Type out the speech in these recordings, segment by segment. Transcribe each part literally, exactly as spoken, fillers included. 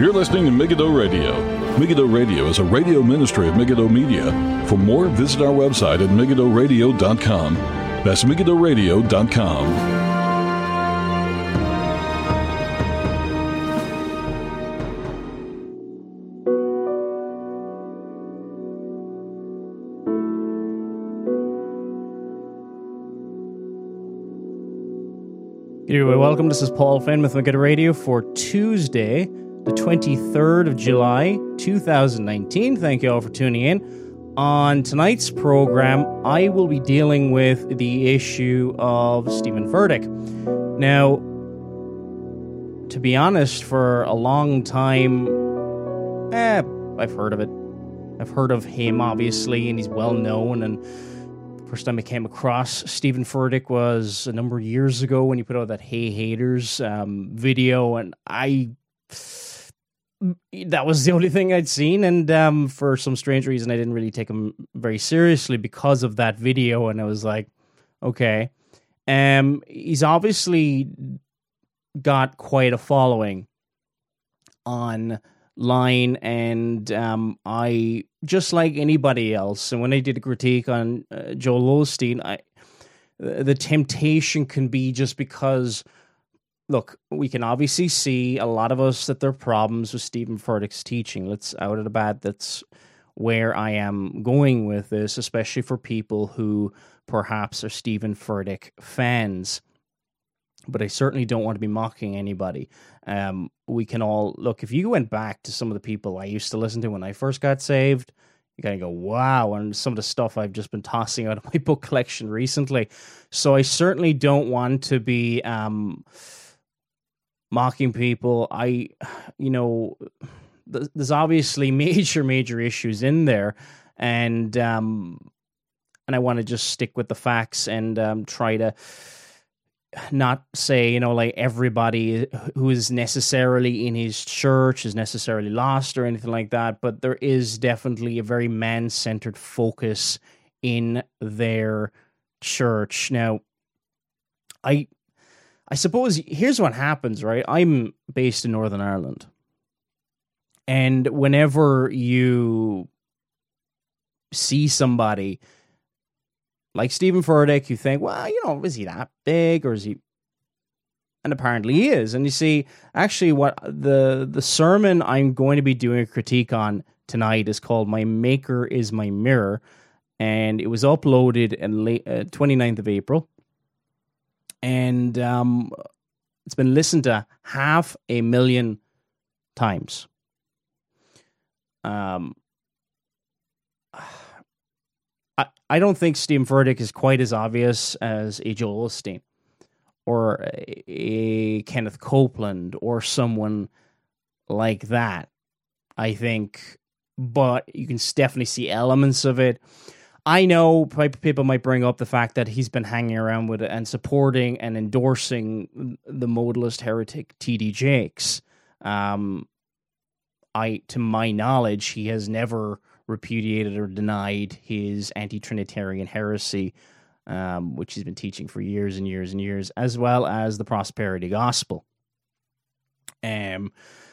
You're listening to Megiddo Radio. Megiddo Radio is a radio ministry of Megiddo Media. For more, visit our website at megiddo radio dot com. That's megiddo radio dot com. Anyway, welcome. This is Paul Finn with Megiddo Radio for Tuesday, the twenty-third of July, two thousand nineteen. Thank you all for tuning in. On tonight's program, I will be dealing with the issue of Steven Furtick. Now, to be honest, for a long time, eh, I've heard of it. I've heard of him, obviously, and he's well known, and first time I came across Steven Furtick was a number of years ago when he put out that Hey Haters um, video, and I that was the only thing I'd seen, and um, for some strange reason I didn't really take him very seriously because of that video, and I was like, okay. Um, he's obviously got quite a following online, and um, I, just like anybody else, and when I did a critique on uh, Joel Osteen, I, the temptation can be just because, look, we can obviously see a lot of us that there are problems with Steven Furtick's teaching. Let's out of the bat, that's where I am going with this, especially for people who perhaps are Steven Furtick fans. But I certainly don't want to be mocking anybody. Um, we can all, look, if you went back to some of the people I used to listen to when I first got saved, you kind of go, wow, and some of the stuff I've just been tossing out of my book collection recently. So I certainly don't want to be um, mocking people. I, you know, th- there's obviously major, major issues in there, and um, and I want to just stick with the facts and um, try to not say, you know, like everybody who is necessarily in his church is necessarily lost or anything like that, but there is definitely a very man-centered focus in their church. Now, I I suppose here's what happens, right? I'm based in Northern Ireland, and whenever you see somebody like Steven Furtick, you think, well, you know, is he that big, or is he? And apparently he is. And you see, actually, what the the sermon I'm going to be doing a critique on tonight is called "My Maker is My Mirror," and it was uploaded on late, uh, twenty-ninth of April, and um, it's been listened to half a million times. Um. I, I don't think Steven Furtick is quite as obvious as a Joel Osteen or a, a Kenneth Copeland or someone like that, I think, but you can definitely see elements of it. I know people might bring up the fact that he's been hanging around with and supporting and endorsing the modalist heretic T D Jakes. Um, I, to my knowledge, he has never repudiated or denied his anti-Trinitarian heresy, um, which he's been teaching for years and years and years, as well as the prosperity gospel. Um,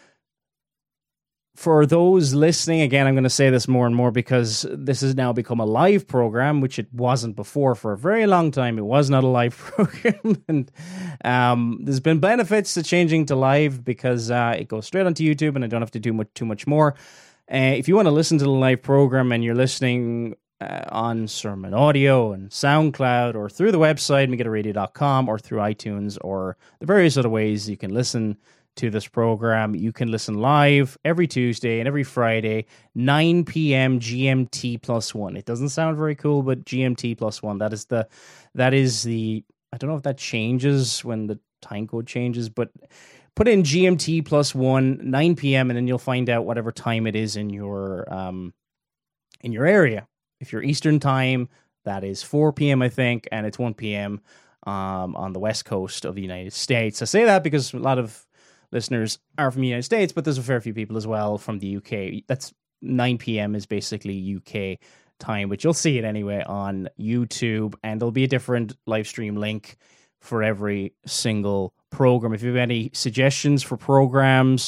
for those listening, again, I'm going to say this more and more because this has now become a live program, which it wasn't before. For a very long time, it was not a live program. And um, there's been benefits to changing to live because uh, it goes straight onto YouTube and I don't have to do much, too much more. Uh, if you want to listen to the live program and you're listening uh, on Sermon Audio and SoundCloud or through the website, megiddo radio dot com, or through iTunes or the various other ways you can listen to this program, you can listen live every Tuesday and every Friday, nine p.m. G M T plus one. It doesn't sound very cool, but G M T plus one, that is the, that is the, I don't know if that changes when the time code changes, but put in G M T plus one, nine p.m., and then you'll find out whatever time it is in your um in your area. If you're Eastern time, that is four p.m., I think, and it's one p.m. um on the West Coast of the United States. I say that because a lot of listeners are from the United States, but there's a fair few people as well from the U K. That's nine p.m. is basically U K time, but you'll see it anyway on YouTube, and there'll be a different live stream link for every single program. If you have any suggestions for programs,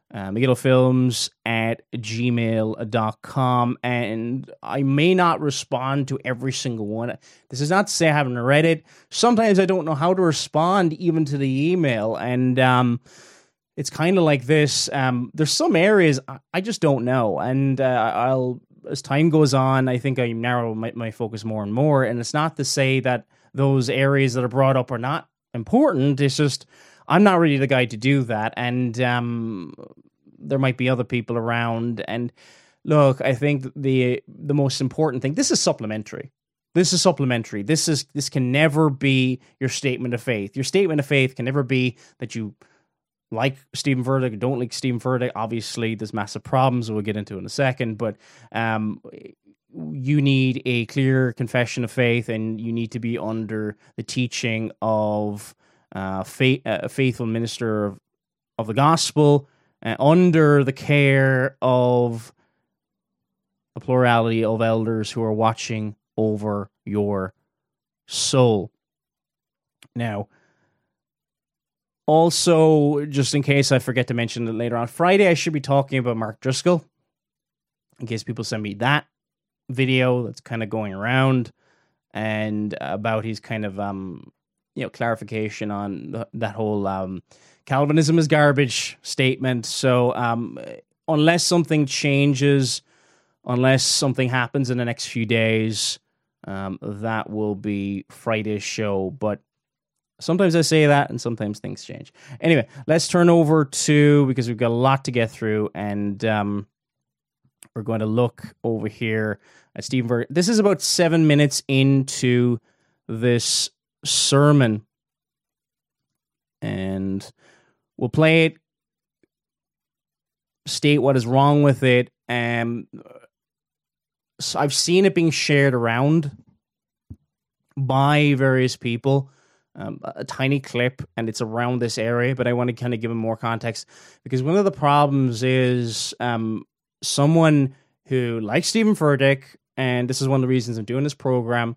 uh, megiddo-films at gmail dot com, and I may not respond to every single one. This is not to say I haven't read it. Sometimes I don't know how to respond even to the email, and um, it's kind of like this. Um, there's some areas I just don't know, and uh, I'll, as time goes on, I think I narrow my, my focus more and more, and it's not to say that those areas that are brought up are not important. It's just I'm not really the guy to do that, and um, there might be other people around. And look, I think the the most important thing, this is supplementary. This is supplementary. This is this can never be your statement of faith. Your statement of faith can never be that you like Stephen Furtick, don't like Stephen Furtick. Obviously, there's massive problems we'll get into in a second, but um, you need a clear confession of faith, and you need to be under the teaching of uh, faith, a faithful minister of, of the gospel, uh, under the care of a plurality of elders who are watching over your soul. Now, also, just in case I forget to mention it later on, Friday I should be talking about Mark Driscoll, in case people send me that video that's kind of going around, and about his kind of um you know clarification on the, that whole um Calvinism is garbage statement. So um unless something changes, unless something happens in the next few days, um that will be Friday's show. But sometimes I say that, and sometimes things change. Anyway, let's turn over to, because we've got a lot to get through, and um we're going to look over here at Stephen Furtick. This is about seven minutes into this sermon, and we'll play it, state what is wrong with it. Um, so I've seen it being shared around by various people, um, a tiny clip, and it's around this area, but I want to kind of give them more context, because one of the problems is um, someone who likes Stephen Furtick, and this is one of the reasons I'm doing this program,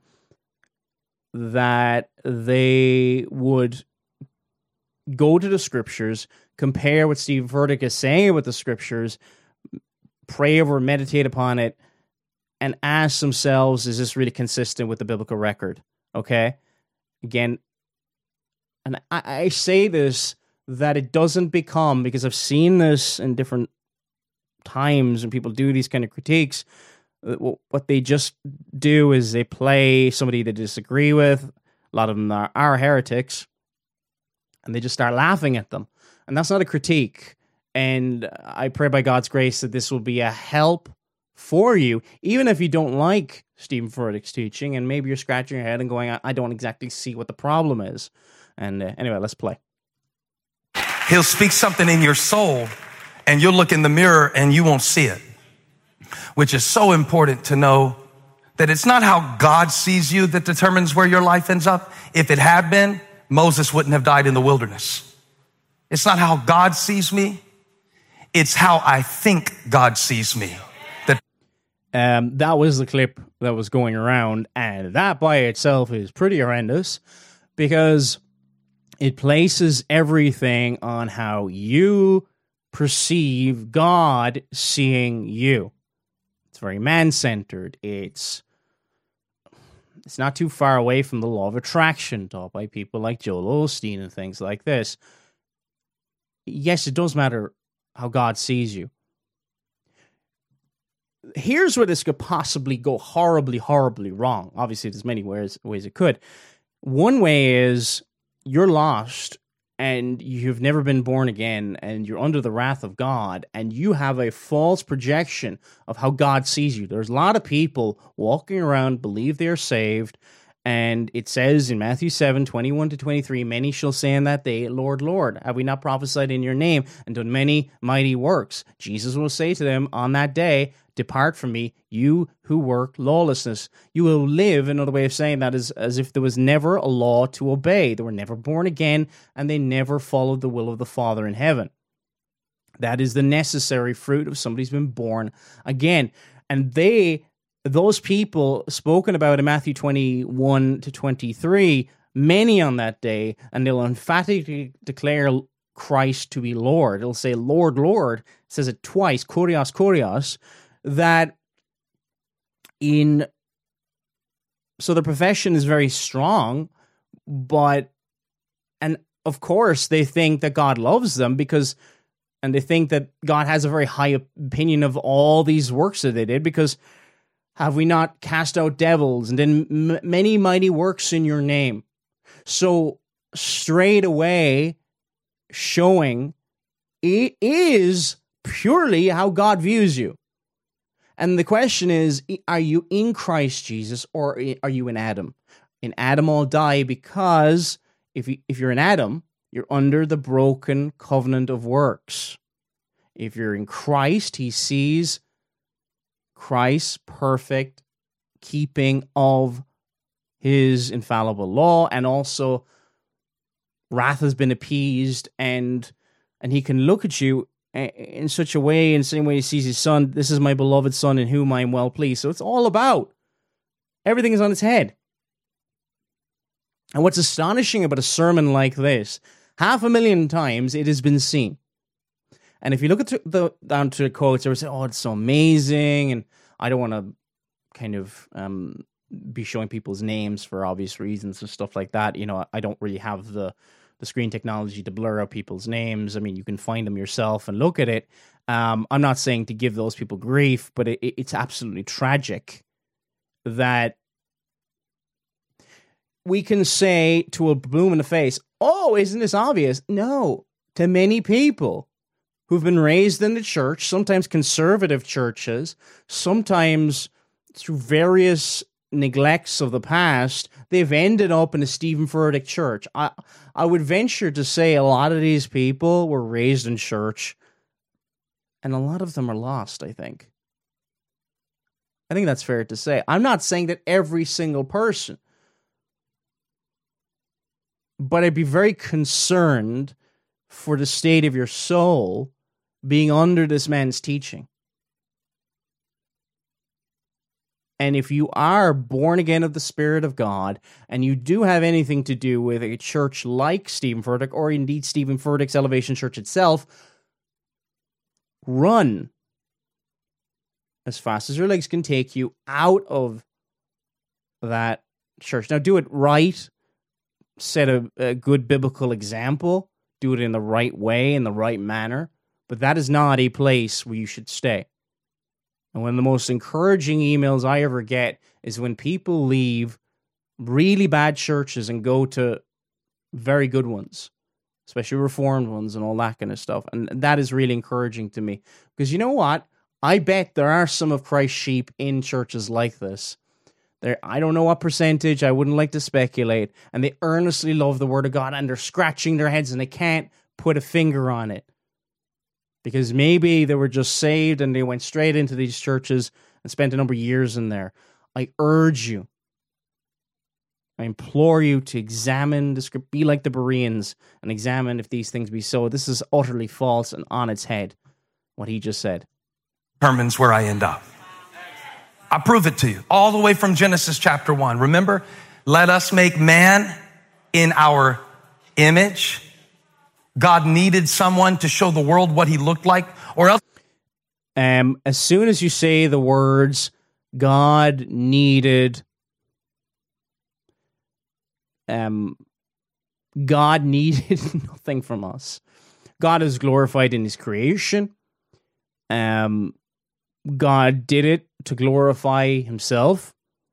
that they would go to the scriptures, compare what Stephen Furtick is saying with the scriptures, pray over, meditate upon it, and ask themselves, is this really consistent with the biblical record? Okay? Again, and I, I say this, that it doesn't become, because I've seen this in different times when people do these kind of critiques, what they just do is they play somebody they disagree with. A lot of them are, are heretics, and they just start laughing at them. And that's not a critique. And I pray by God's grace that this will be a help for you, even if you don't like Stephen Furtick's teaching, and maybe you're scratching your head and going, I don't exactly see what the problem is. And uh, anyway, let's play. He'll speak something in your soul, and you'll look in the mirror and you won't see it, which is so important to know that it's not how God sees you that determines where your life ends up. If it had been, Moses wouldn't have died in the wilderness. It's not how God sees me. It's how I think God sees me. That, um, that was the clip that was going around, and that by itself is pretty horrendous, because it places everything on how you perceive God seeing you. It's very man-centered. It's it's not too far away from the law of attraction taught by people like Joel Osteen and things like this. Yes, it does matter how God sees you. Here's where this could possibly go horribly, horribly wrong. Obviously, there's many ways, ways it could. One way is you're lost and you've never been born again, and you're under the wrath of God, and you have a false projection of how God sees you. There's a lot of people walking around, believe they're saved, and it says in Matthew seven, twenty-one to twenty-three, many shall say in that day, Lord, Lord, have we not prophesied in your name and done many mighty works? Jesus will say to them on that day, depart from me, you who work lawlessness. You will live, another way of saying that is as if there was never a law to obey. They were never born again, and they never followed the will of the Father in heaven. That is the necessary fruit of somebody who's been born again. And they, those people spoken about in Matthew twenty-one to twenty-three, many on that day, and they'll emphatically declare, Christ to be Lord. It'll say Lord, Lord. It says it twice, Kurios, Kurios, that in... So the profession is very strong, but... And of course, they think that God loves them because... And they think that God has a very high opinion of all these works that they did because... Have we not cast out devils and done m- many mighty works in your name? So straight away showing it is purely how God views you. And the question is, are you in Christ Jesus or are you in Adam? In Adam all die because if you, if you're in Adam, you're under the broken covenant of works. If you're in Christ, he sees Christ's perfect keeping of his infallible law, and also wrath has been appeased, and and he can look at you in such a way, in the same way he sees his son, this is my beloved son in whom I am well pleased. So it's all about, everything is on its head. And what's astonishing about a sermon like this, half a million times it has been seen. And if you look at the down to the quotes, they would say, "Oh, it's so amazing," and I don't want to kind of um, be showing people's names for obvious reasons and stuff like that. You know, I don't really have the the screen technology to blur out people's names. I mean, you can find them yourself and look at it. Um, I'm not saying to give those people grief, but it, it's absolutely tragic that we can say to a bloom in the face, "Oh, isn't this obvious?" No, to many people who've been raised in the church, sometimes conservative churches, sometimes through various neglects of the past, they've ended up in a Stephen Furtick church. I, I would venture to say a lot of these people were raised in church, and a lot of them are lost, I think. I think that's fair to say. I'm not saying that every single person, but I'd be very concerned for the state of your soul being under this man's teaching. And if you are born again of the Spirit of God, and you do have anything to do with a church like Stephen Furtick, or indeed Stephen Furtick's Elevation Church itself, run as fast as your legs can take you out of that church. Now, do it right. Set a, a good biblical example. Do it in the right way, in the right manner. But that is not a place where you should stay. And one of the most encouraging emails I ever get is when people leave really bad churches and go to very good ones, especially Reformed ones and all that kind of stuff. And that is really encouraging to me. Because you know what? I bet there are some of Christ's sheep in churches like this. There, I don't know what percentage, I wouldn't like to speculate, and they earnestly love the Word of God, and they're scratching their heads and they can't put a finger on it. Because maybe they were just saved and they went straight into these churches and spent a number of years in there. I urge you, I implore you to examine the script, be like the Bereans, and examine if these things be so. This is utterly false and on its head, what he just said. Determines where I end up. I prove it to you all the way from Genesis chapter one. Remember, let us make man in our image. God needed someone to show the world what he looked like, or else. Um, as soon as you say the words, God needed, um, God needed nothing from us. God is glorified in his creation. Um, God did it to glorify himself.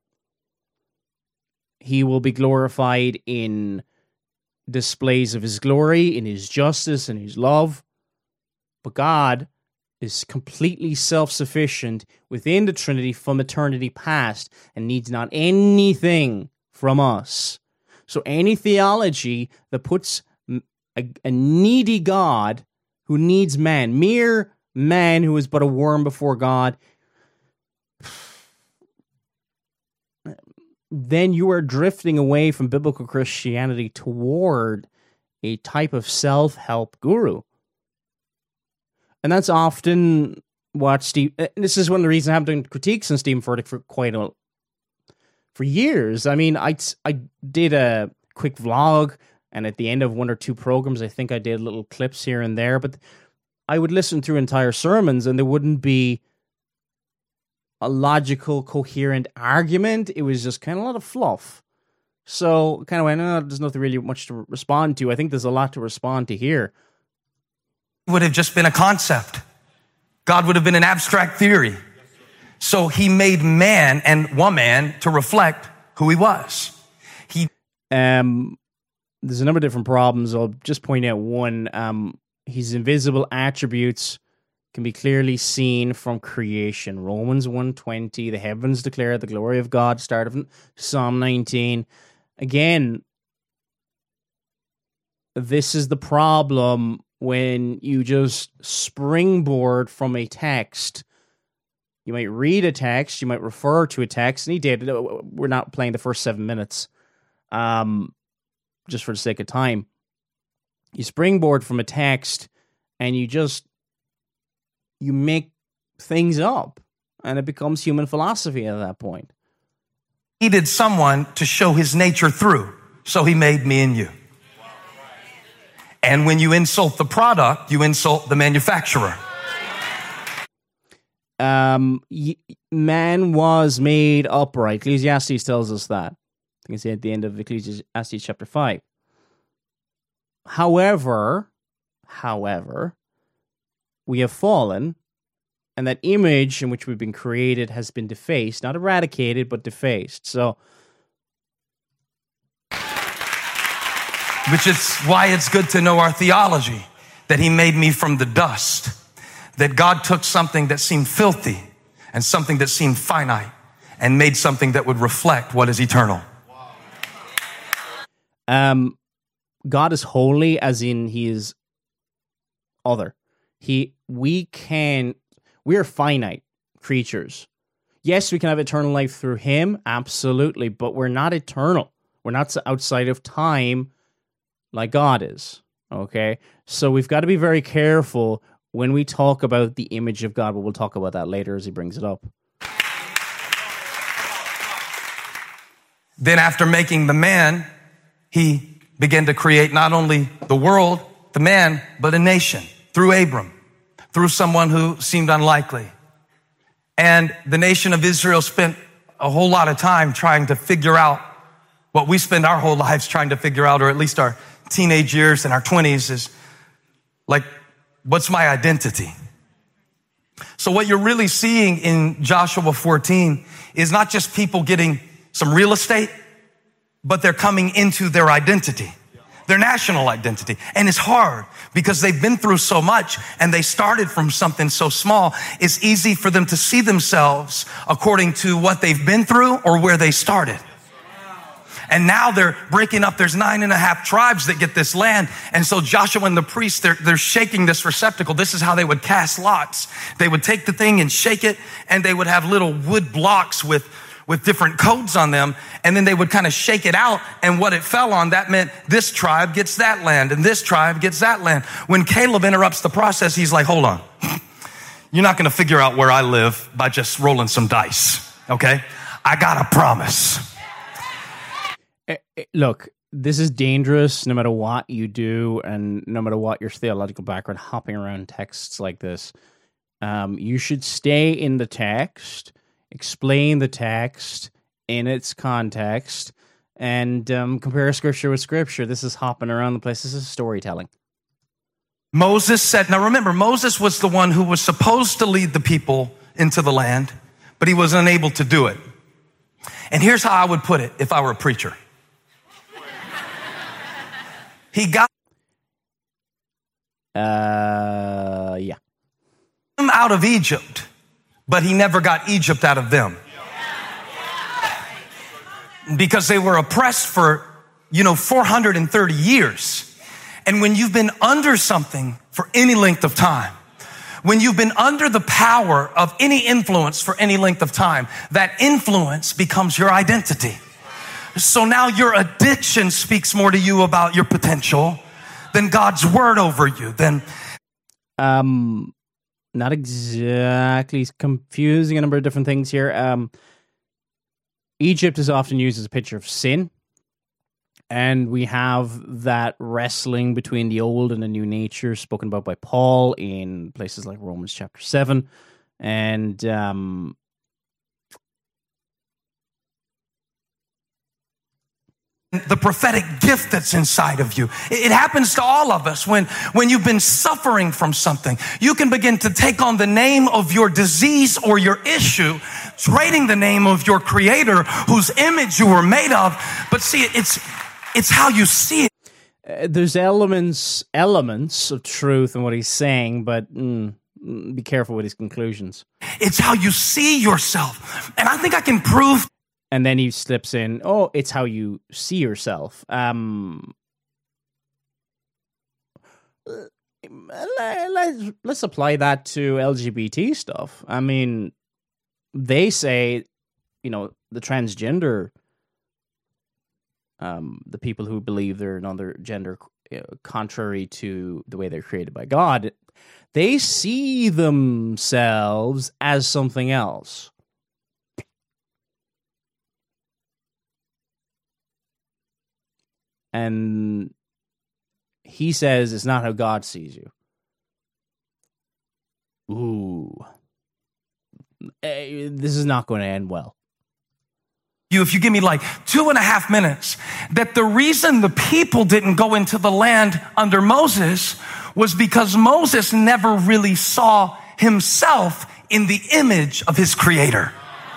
He will be glorified in displays of his glory, in his justice and his love. But God is completely self-sufficient within the Trinity from eternity past and needs not anything from us. So any theology that puts a, a needy God who needs man, mere man who is but a worm before God, then you are drifting away from biblical Christianity toward a type of self-help guru. And that's often what Steve... This is one of the reasons I've done critiques on Stephen Furtick for quite a... for years. I mean, I, I did a quick vlog And at the end of one or two programs, I think I did little clips here and there, but I would listen through entire sermons and there wouldn't be a logical, coherent argument. It was just kind of a lot of fluff. So kind of went, oh, there's nothing really much to respond to. I think there's a lot to respond to here. It would have just been a concept. God would have been an abstract theory. So he made man and woman to reflect who he was. He um, there's a number of different problems. I'll just point out one. Um, his invisible attributes can be clearly seen from creation. Romans one twenty, the heavens declare the glory of God, start of Psalm nineteen. Again, this is the problem when you just springboard from a text. You might read a text, you might refer to a text, and he did. We're not playing the first seven minutes, um, just for the sake of time. You springboard from a text, and you just, you make things up, and it becomes human philosophy at that point. He needed someone to show his nature through, so he made me and you. And when you insult the product, you insult the manufacturer. Um, man was made upright. Ecclesiastes tells us that. I think it's at the end of Ecclesiastes chapter five. However, however, we have fallen, and that image in which we've been created has been defaced, not eradicated, but defaced. So, which is why it's good to know our theology, that he made me from the dust, that God took something that seemed filthy and something that seemed finite and made something that would reflect what is eternal. Um, God is holy, as in he is other. He, we can, we are finite creatures. Yes, we can have eternal life through him, absolutely, but we're not eternal. We're not outside of time like God is, okay? So we've got to be very careful when we talk about the image of God, but we'll talk about that later as he brings it up. Then after making the man, he began to create not only the world, the man, but a nation through Abram, through someone who seemed unlikely. And the nation of Israel spent a whole lot of time trying to figure out what we spend our whole lives trying to figure out, or at least our teenage years and our twenties, is like, what's my identity? So what you're really seeing in Joshua fourteen is not just people getting some real estate, but they're coming into their identity, their national identity. And it's hard because they've been through so much and they started from something so small. It's easy for them to see themselves according to what they've been through or where they started. And now they're breaking up. There's nine and a half tribes that get this land. And so Joshua and the priests, they're, they're shaking this receptacle. This is how they would cast lots. They would take the thing and shake it, and they would have little wood blocks with, with different codes on them. And then they would kind of shake it out. And what it fell on, that meant this tribe gets that land and this tribe gets that land. When Caleb interrupts the process, he's like, hold on. You're not going to figure out where I live by just rolling some dice. Okay. I got a promise. Look, this is dangerous no matter what you do and no matter what your theological background, hopping around texts like this. Um, you should stay in the text, explain the text in its context, and um, compare scripture with scripture. This is hopping around the place. This is storytelling. Moses said, now remember, Moses was the one who was supposed to lead the people into the land, but he was unable to do it. And here's how I would put it if I were a preacher. He got uh, yeah. them out of Egypt, but he never got Egypt out of them. Because they were oppressed for, you know, four hundred thirty years. And when you've been under something for any length of time, when you've been under the power of any influence for any length of time, that influence becomes your identity. So now your addiction speaks more to you about your potential than God's word over you. Then, um, not exactly. He's confusing a number of different things here. Um, Egypt is often used as a picture of sin. And we have that wrestling between the old and the new nature spoken about by Paul in places like Romans chapter seven. And um, the prophetic gift that's inside of you. It happens to all of us. When, when you've been suffering from something, you can begin to take on the name of your disease or your issue, trading the name of your creator whose image you were made of. But see, it's, it's how you see it. Uh, there's elements, elements of truth in what he's saying, but mm, be careful with his conclusions. It's how you see yourself. And I think I can prove. And then he slips in, oh, it's how you see yourself. Um, let's, let's apply that to L G B T stuff. I mean, they say, you know, the transgender, um, the people who believe they're another gender, you know, contrary to the way they're created by God, they see themselves as something else. And he says it's not how God sees you. Ooh. This is not going to end well. You, if you give me like two and a half minutes, that the reason the people didn't go into the land under Moses was because Moses never really saw himself in the image of his creator.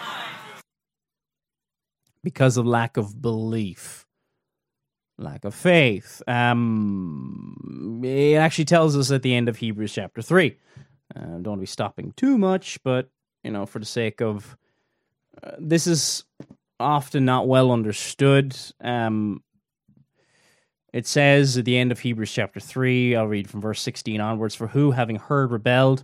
Because of lack of belief. Lack of faith. Um, it actually tells us at the end of Hebrews chapter three. Uh, don't want to be stopping too much, but, you know, for the sake of... Uh, this is often not well understood. Um, it says at the end of Hebrews chapter three, I'll read from verse sixteen onwards, for who, having heard, rebelled?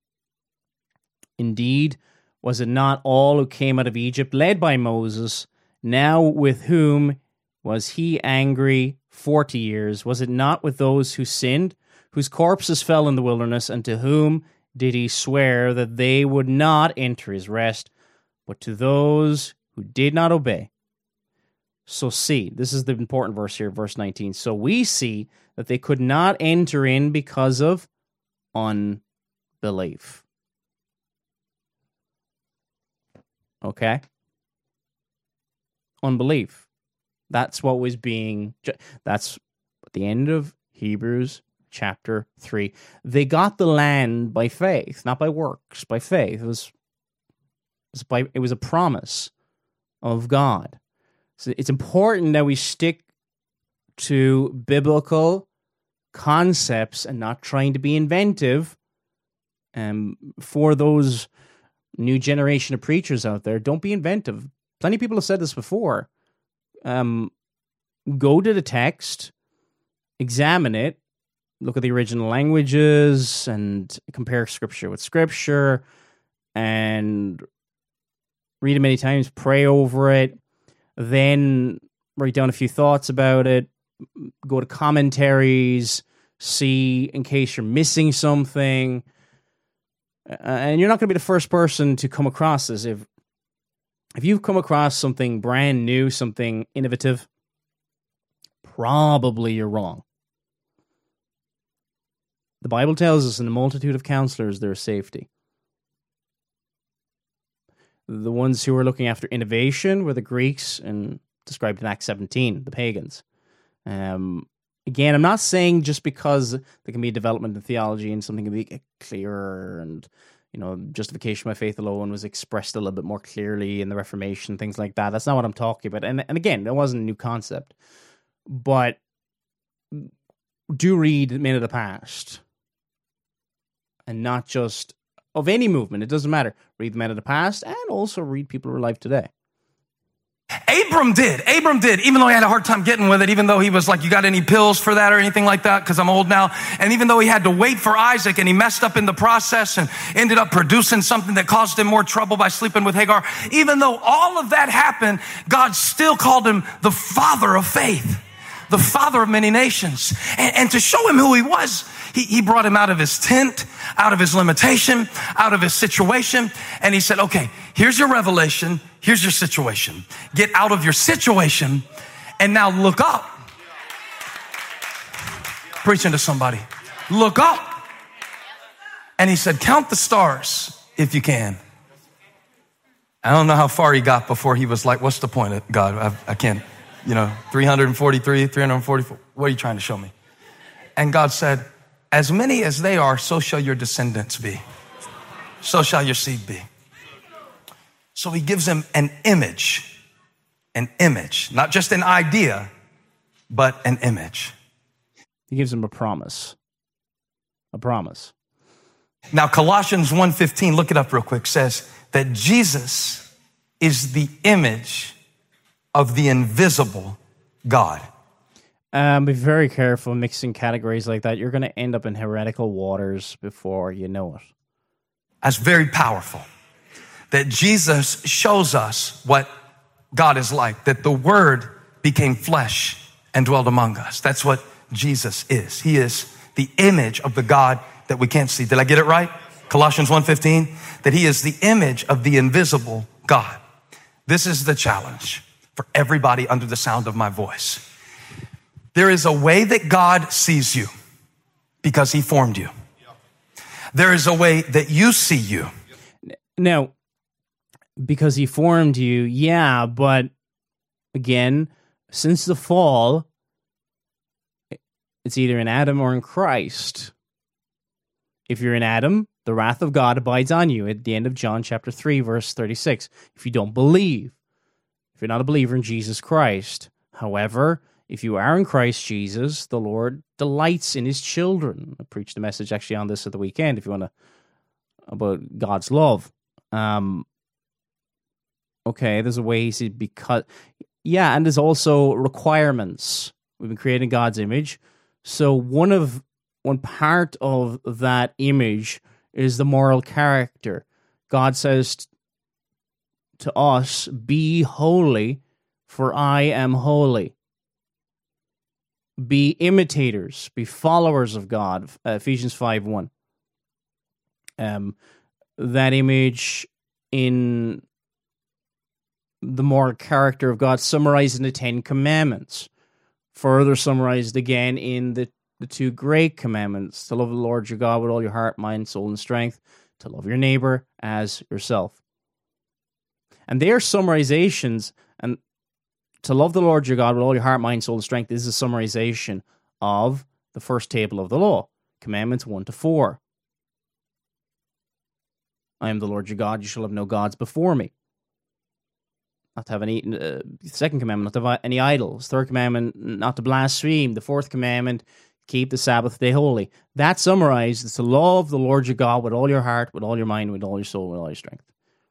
Indeed, was it not all who came out of Egypt, led by Moses, now with whom... was he angry forty years? Was it not with those who sinned, whose corpses fell in the wilderness, and to whom did he swear that they would not enter his rest, but to those who did not obey? So see, this is the important verse here, verse nineteen. So we see that they could not enter in because of unbelief. Okay? Unbelief. That's what was being, that's at the end of Hebrews chapter three. They got the land by faith, not by works, by faith. It was, it was, by, it was a promise of God. So it's important that we stick to biblical concepts and not trying to be inventive. Um, for those new generation of preachers out there, don't be inventive. Plenty of people have said this before. Um, go to the text, examine it, look at the original languages, and compare scripture with scripture, and read it many times, pray over it, then write down a few thoughts about it, go to commentaries, see in case you're missing something, uh, and you're not going to be the first person to come across this. If If you've come across something brand new, something innovative, probably you're wrong. The Bible tells us in the multitude of counselors there is safety. The ones who were looking after innovation were the Greeks, and described in Acts seventeen, the pagans. Um, again, I'm not saying just because there can be a development in theology and something can be clearer and... you know, justification by faith alone was expressed a little bit more clearly in the Reformation, things like that. That's not what I'm talking about. And and again, that wasn't a new concept. But do read Men of the Past. And not just of any movement. It doesn't matter. Read the Men of the Past and also read people who are alive today. Abram did. Abram did, even though he had a hard time getting with it, even though he was like, you got any pills for that or anything like that? Because I'm old now. And even though he had to wait for Isaac and he messed up in the process and ended up producing something that caused him more trouble by sleeping with Hagar. Even though all of that happened, God still called him the father of faith, the father of many nations. And, and to show him who he was, he, he brought him out of his tent, out of his limitation, out of his situation. And he said, okay, here's your revelation. Here's your situation. Get out of your situation And now look up. Preaching to somebody. Look up. And he said, count the stars if you can. I don't know how far he got before he was like, what's the point of God? I, I can't, you know, three hundred forty-three, three hundred forty-four. What are you trying to show me? And God said, as many as they are, so shall your descendants be. So shall your seed be. So he gives him an image, an image, not just an idea, but an image. He gives him a promise, a promise. Now, Colossians one fifteen, look it up real quick, says that Jesus is the image of the invisible God. Um, be very careful mixing categories like that. You're going to end up in heretical waters before you know it. That's very powerful. That Jesus shows us what God is like, that the Word became flesh and dwelt among us. That's what Jesus is. He is the image of the God that we can't see. Did I get it right? Colossians one fifteen, that he is the image of the invisible God. This is the challenge for everybody under the sound of my voice. There is a way that God sees you because he formed you. There is a way that you see you. Now, because he formed you, yeah, but again, since the fall, it's either in Adam or in Christ. If you're in Adam, the wrath of God abides on you at the end of John chapter three, verse thirty-six. If you don't believe, if you're not a believer in Jesus Christ. However, if you are in Christ Jesus, the Lord delights in his children. I preached a message actually on this at the weekend, if you want to, about God's love. Um, okay, there's a way he said because, yeah, and there's also requirements. We've been created in God's image. So one of one part of that image is the moral character. God says to us, be holy, for I am holy. Be imitators, be followers of God, uh, Ephesians five one. Um, that image in the moral character of God summarized in the Ten Commandments, further summarized again in the, the two great commandments, to love the Lord your God with all your heart, mind, soul, and strength, to love your neighbor as yourself. And they are summarizations, and to love the Lord your God with all your heart, mind, soul, and strength is a summarization of the first table of the law, commandments one to four. I am the Lord your God, you shall have no gods before me. Not to have any, uh, the second commandment, not to have any idols. Third commandment, not to blaspheme. The fourth commandment, keep the Sabbath day holy. That summarizes to love the Lord your God with all your heart, with all your mind, with all your soul, with all your strength.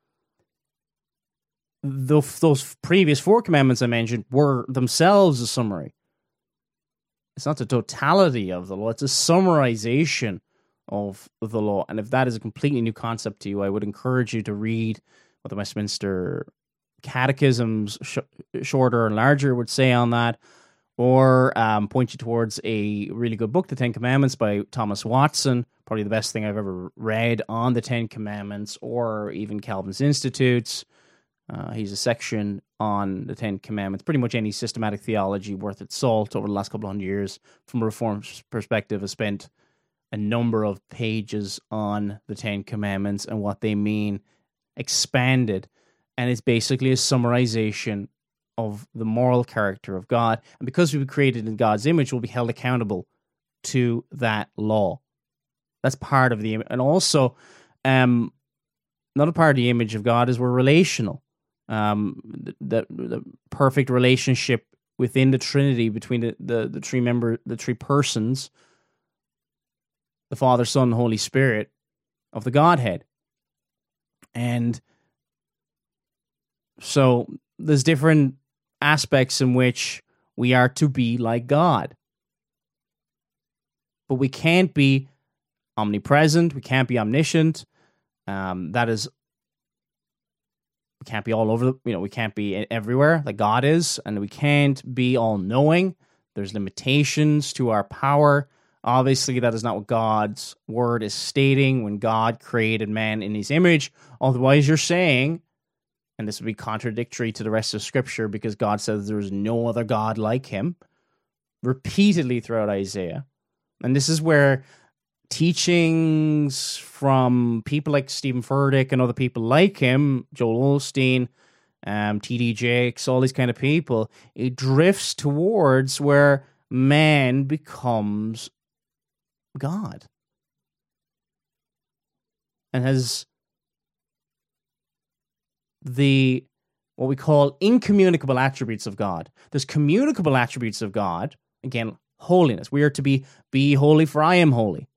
The, those previous four commandments I mentioned were themselves a summary. It's not the totality of the law, it's a summarization of the law. And if that is a completely new concept to you, I would encourage you to read what the Westminster Catechisms, sh- shorter and larger, would say on that, or um, point you towards a really good book, The Ten Commandments by Thomas Watson, probably the best thing I've ever read on the Ten Commandments, or even Calvin's Institutes. Uh, he's a section on the Ten Commandments. Pretty much any systematic theology worth its salt over the last couple of hundred years, from a Reformed perspective, has spent a number of pages on the Ten Commandments and what they mean, expanded. And it's basically a summarization of the moral character of God. And because we were created in God's image, we'll be held accountable to that law. That's part of the image. And also, um, another part of the image of God is we're relational. Um, the, the, the perfect relationship within the Trinity between the, the, the three member, the three persons, the Father, Son, and Holy Spirit of the Godhead. And so there's different aspects in which we are to be like God. But we can't be omnipresent. We can't be omniscient. Um, that is, we can't be all over the, you know, we can't be everywhere like God is, and we can't be all-knowing. There's limitations to our power. Obviously, that is not what God's word is stating when God created man in his image. Otherwise, you're saying and this would be contradictory to the rest of Scripture because God says there is no other God like him, repeatedly throughout Isaiah. And this is where teachings from people like Stephen Furtick and other people like him, Joel Osteen, um, T D Jakes, all these kind of people, it drifts towards where man becomes God and has the what we call incommunicable attributes of God. There's communicable attributes of God. Again, holiness. We are to be be holy, for I am holy.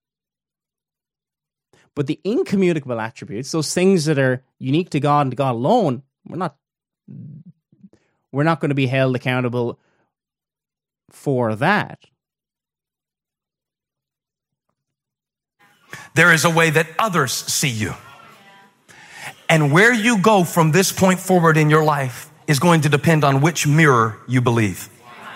But the incommunicable attributes, those things that are unique to God and to God alone, we're not we're not going to be held accountable for that. There is a way that others see you. And where you go from this point forward in your life is going to depend on which mirror you believe.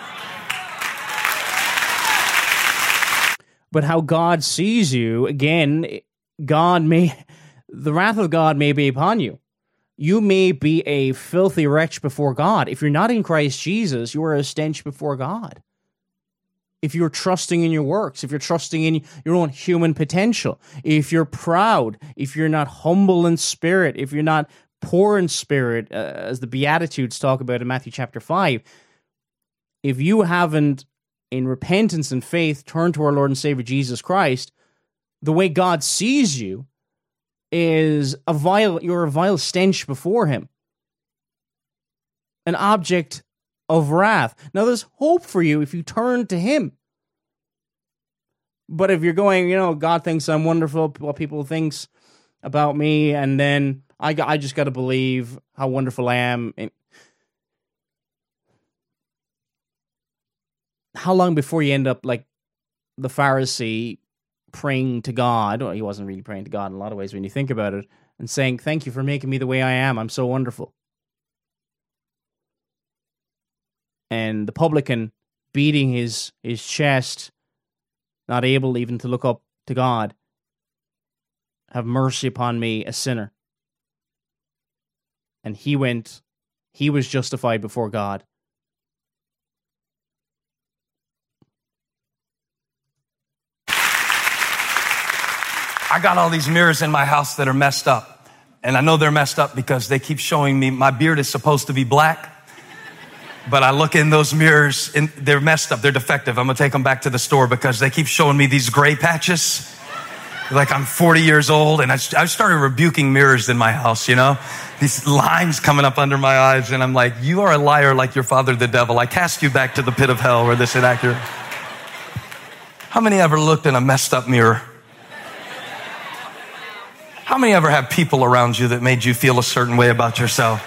But how God sees you, again, God may, the wrath of God may be upon you. You may be a filthy wretch before God. If you're not in Christ Jesus, you are a stench before God. If you're trusting in your works, if you're trusting in your own human potential, if you're proud, if you're not humble in spirit, if you're not poor in spirit, uh, as the Beatitudes talk about in Matthew chapter five, if you haven't, in repentance and faith, turned to our Lord and Savior Jesus Christ, the way God sees you is a vile, you're a vile stench before him. An object of wrath. Now, there's hope for you if you turn to him. But if you're going, you know, God thinks I'm wonderful, what people thinks about me, and then I, I just got to believe how wonderful I am. And how long before you end up like the Pharisee praying to God? Well, he wasn't really praying to God in a lot of ways when you think about it, and saying, thank you for making me the way I am. I'm so wonderful. And the publican beating his, his chest, not able even to look up to God. Have mercy upon me, a sinner. And he went, he was justified before God. I got all these mirrors in my house that are messed up. And I know they're messed up because they keep showing me my beard is supposed to be black. But I look in those mirrors and they're messed up. They're defective. I'm going to take them back to the store because they keep showing me these gray patches. Like I'm forty years old, and I, I started rebuking mirrors in my house, you know, these lines coming up under my eyes. And I'm like, you are a liar like your father, the devil. I cast you back to the pit of hell where this inaccurate. How many ever looked in a messed up mirror? How many ever have people around you that made you feel a certain way about yourself?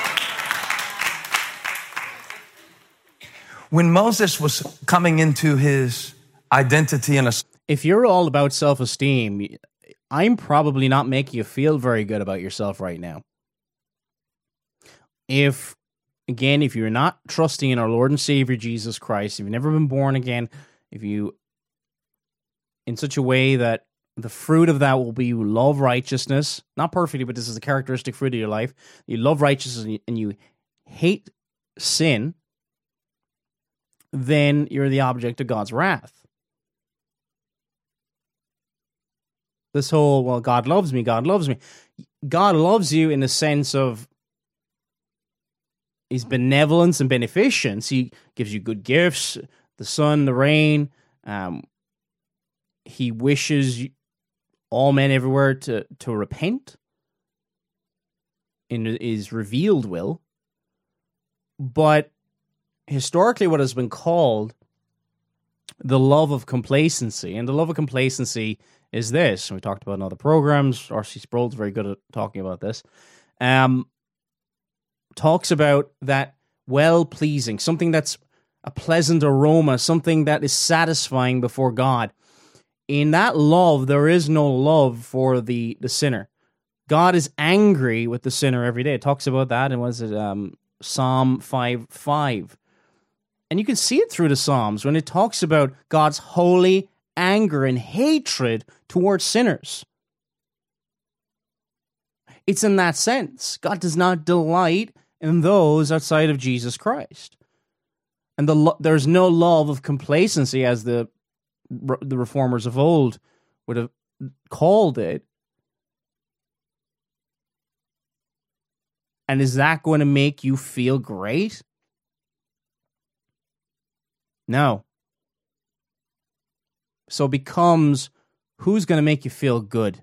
When Moses was coming into his identity in a... If you're all about self-esteem, I'm probably not making you feel very good about yourself right now. If, again, if you're not trusting in our Lord and Savior Jesus Christ, if you've never been born again, if you, in such a way that the fruit of that will be you love righteousness, not perfectly, but this is a characteristic fruit of your life, you love righteousness and you hate sin, then you're the object of God's wrath. This whole, well, God loves me, God loves me. God loves you in the sense of his benevolence and beneficence. He gives you good gifts, the sun, the rain. Um, he wishes all men everywhere to, to repent in his revealed will. But historically, what has been called the love of complacency, and the love of complacency is this, and we talked about in other programs, R C Sproul's very good at talking about this, um, talks about that well-pleasing, something that's a pleasant aroma, something that is satisfying before God. In that love, there is no love for the, the sinner. God is angry with the sinner every day. It talks about that in, what is it, um, Psalm five five. And you can see it through the Psalms when it talks about God's holy anger and hatred towards sinners. It's in that sense. God does not delight in those outside of Jesus Christ. And the lo- there's no love of complacency, as the the reformers of old would have called it. And is that going to make you feel great? No. So it becomes, who's going to make you feel good?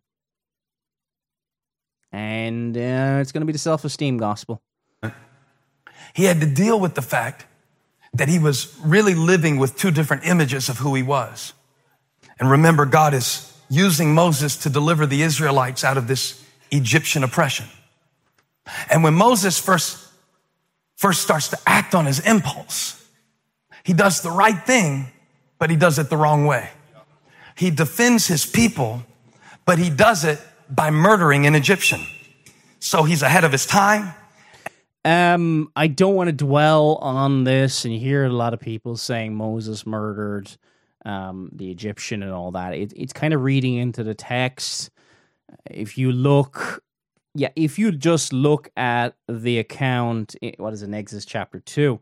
And uh, it's going to be the self-esteem gospel. He had to deal with the fact that he was really living with two different images of who he was. And remember, God is using Moses to deliver the Israelites out of this Egyptian oppression. And when Moses first, first starts to act on his impulse, he does the right thing, but he does it the wrong way. He defends his people, but he does it by murdering an Egyptian. So he's ahead of his time. Um, I don't want to dwell on this, and you hear a lot of people saying Moses murdered um, the Egyptian and all that. It, it's kind of reading into the text. If you look, yeah, if you just look at the account, what is it, in Exodus chapter two,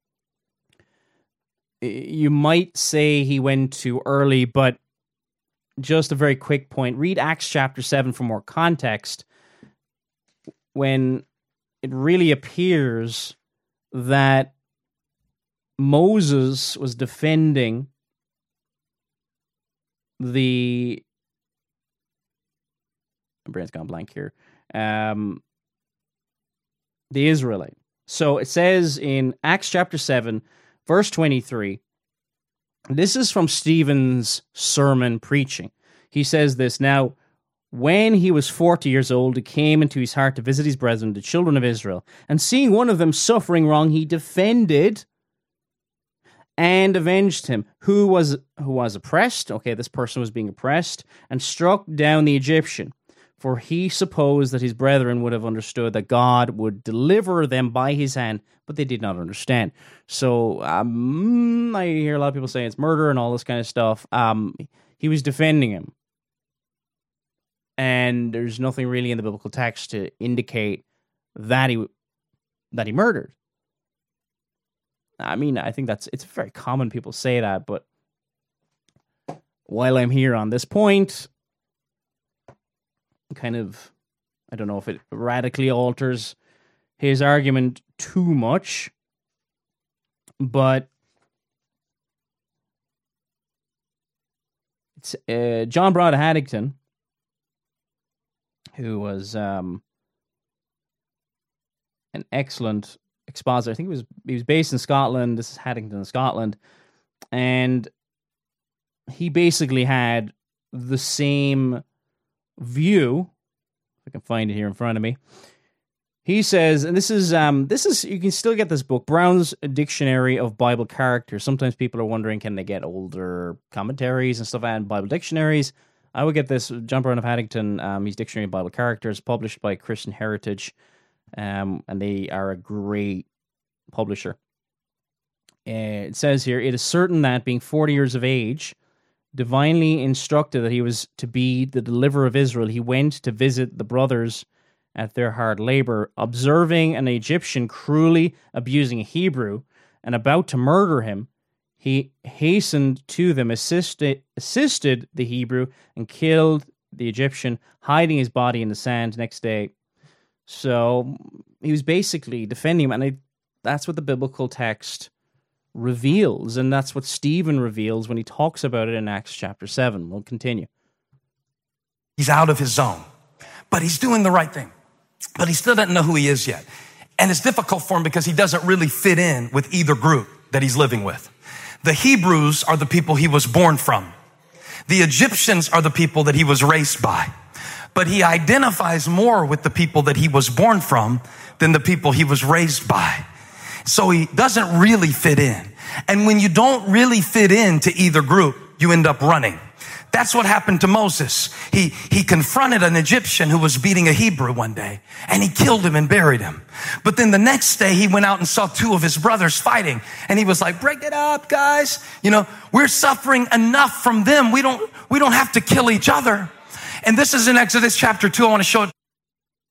you might say he went too early, but just a very quick point. Read Acts chapter seven for more context. When it really appears that Moses was defending the... My brain's gone blank here. Um, the Israelite. So it says in Acts chapter seven, verse twenty-three, this is from Stephen's sermon preaching. He says this, "Now, when he was forty years old, it came into his heart to visit his brethren, the children of Israel. And seeing one of them suffering wrong, he defended and avenged him, who was who was oppressed." Okay, this person was being oppressed, "and struck down the Egyptian. For he supposed that his brethren would have understood that God would deliver them by his hand, but they did not understand." So um, I hear a lot of people saying it's murder and all this kind of stuff. Um, he was defending him. And there's nothing really in the biblical text to indicate that he that he murdered. I mean, I think that's it's very common people say that, but while I'm here on this point, kind of, I don't know if it radically alters his argument too much, but it's uh, John Brown Haddington, who was um, an excellent expositor. I think he was he was based in Scotland. This is Haddington, Scotland, and he basically had the same view. If I can find it here in front of me. He says, and this is um, this is you can still get this book, Brown's Dictionary of Bible Characters. Sometimes people are wondering, can they get older commentaries and stuff and Bible dictionaries? I would get this, John Brown of Haddington, um, his Dictionary of Bible Characters, published by Christian Heritage, um, and they are a great publisher. Uh, it says here, "It is certain that, being forty years of age, divinely instructed that he was to be the deliverer of Israel, he went to visit the brothers at their hard labor, observing an Egyptian cruelly abusing a Hebrew and about to murder him. He hastened to them, assisted, assisted the Hebrew, and killed the Egyptian, hiding his body in the sand next day." So he was basically defending him, and I, that's what the biblical text reveals, and that's what Stephen reveals when he talks about it in Acts chapter seven. We'll continue. He's out of his zone, but he's doing the right thing. But he still doesn't know who he is yet. And it's difficult for him because he doesn't really fit in with either group that he's living with. The Hebrews are the people he was born from. The Egyptians are the people that he was raised by. But he identifies more with the people that he was born from than the people he was raised by. So he doesn't really fit in. And when you don't really fit into either group, you end up running. That's what happened to Moses. He, he confronted an Egyptian who was beating a Hebrew one day, and he killed him and buried him. But then the next day he went out and saw two of his brothers fighting, and he was like, "Break it up, guys. You know, we're suffering enough from them. We don't, we don't have to kill each other." And this is in Exodus chapter two. I want to show it.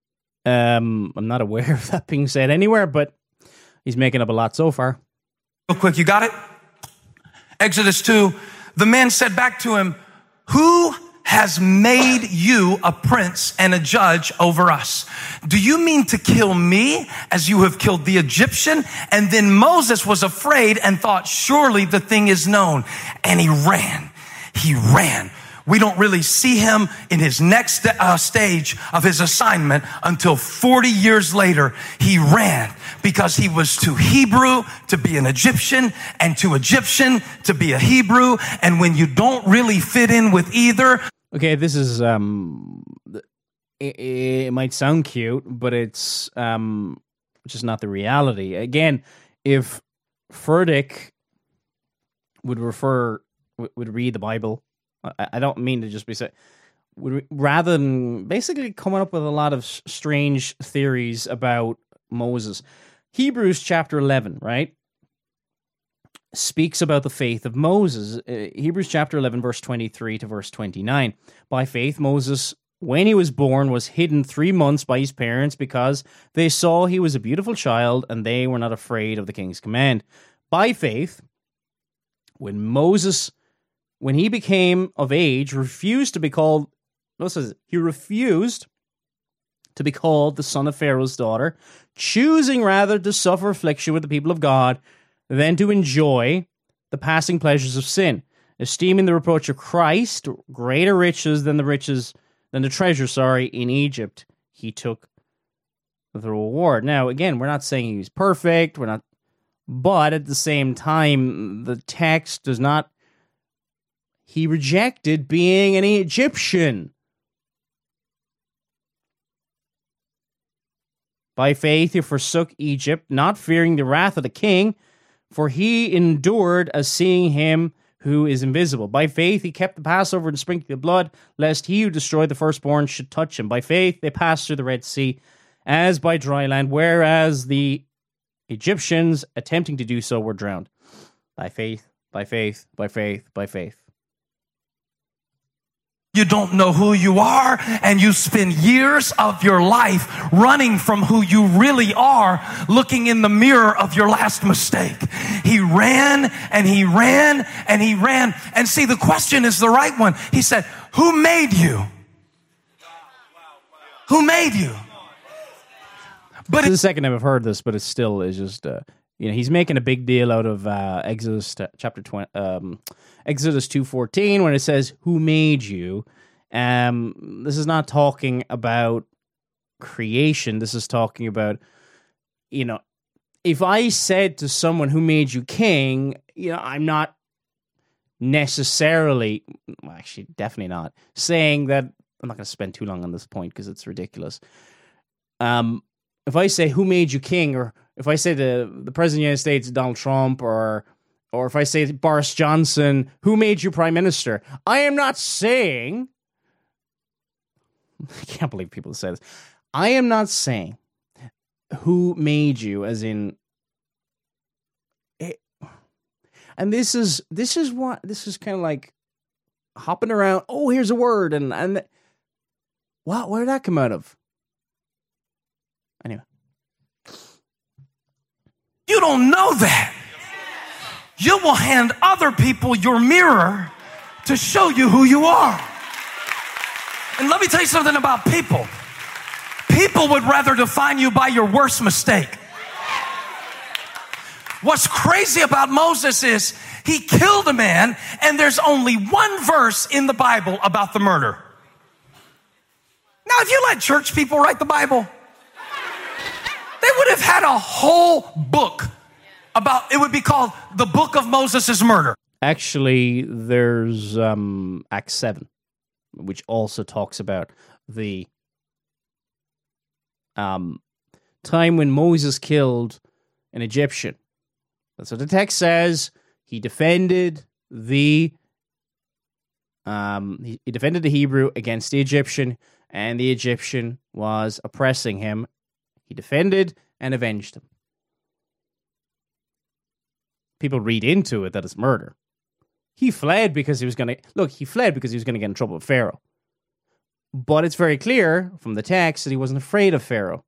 Um, I'm not aware of that being said anywhere, but he's making up a lot so far. Real quick, you got it? Exodus two, the men said back to him, who has made you a prince and a judge over us? Do you mean to kill me as you have killed the Egyptian? And then Moses was afraid and thought, surely the thing is known. And he ran. He ran. We don't really see him in his next uh, stage of his assignment until forty years later. He ran because he was too Hebrew to be an Egyptian and too Egyptian to be a Hebrew. And when you don't really fit in with either. Okay, this is, um, it, it might sound cute, but it's um, just not the reality. Again, if Furtick would refer, would read the Bible, I don't mean to just be saying, rather than basically coming up with a lot of strange theories about Moses. Hebrews chapter eleven, right, speaks about the faith of Moses. Uh, Hebrews chapter eleven, verse twenty-three to verse twenty-nine. By faith, Moses, when he was born, was hidden three months by his parents because they saw he was a beautiful child and they were not afraid of the king's command. By faith, when Moses... When he became of age, refused to be called, notice he refused to be called the son of Pharaoh's daughter, choosing rather to suffer affliction with the people of God than to enjoy the passing pleasures of sin, esteeming the reproach of Christ greater riches than the riches, than the treasure, sorry, in Egypt. He took the reward. Now, again, we're not saying he's perfect, we're not, but at the same time, the text does not. He rejected being an Egyptian. By faith he forsook Egypt, not fearing the wrath of the king, for he endured as seeing him who is invisible. By faith he kept the Passover and sprinkled the blood, lest he who destroyed the firstborn should touch him. By faith they passed through the Red Sea as by dry land, whereas the Egyptians, attempting to do so, were drowned. By faith, by faith, by faith, by faith. You don't know who you are, and you spend years of your life running from who you really are, looking in the mirror of your last mistake. He ran and he ran and he ran. And see, the question is the right one. He said, who made you? Who made you? But this is the second time I've heard this, but it still is just, uh, you know, he's making a big deal out of uh, Exodus chapter twenty, um, Exodus two fourteen, when it says, "Who made you?" Um, this is not talking about creation. This is talking about, you know, if I said to someone, "Who made you king?" You know, I'm not necessarily, well, actually, definitely not saying that. I'm not going to spend too long on this point because it's ridiculous. Um, if I say, "Who made you king?" or if I say to the President of the United States, Donald Trump, or or if I say to Boris Johnson, "Who made you prime minister?" I am not saying, I can't believe people say this. I am not saying who made you, as in, it, and this is this is what this is kind of like hopping around. Oh, here's a word, and and what? Where did that come out of? Anyway. You don't know that. You will hand other people your mirror to show you who you are. And let me tell you something about people. People would rather define you by your worst mistake. What's crazy about Moses is he killed a man, and there's only one verse in the Bible about the murder. Now, if you let church people write the Bible, they would have had a whole book about, it would be called the Book of Moses' Murder. Actually, there's um, Acts seven, which also talks about the um, time when Moses killed an Egyptian. That's what the text says. He defended the um, he, he defended the Hebrew against the Egyptian, and the Egyptian was oppressing him. He defended and avenged him. People read into it that it's murder. He fled because he was going to... Look, he fled because he was going to get in trouble with Pharaoh. But it's very clear from the text that he wasn't afraid of Pharaoh.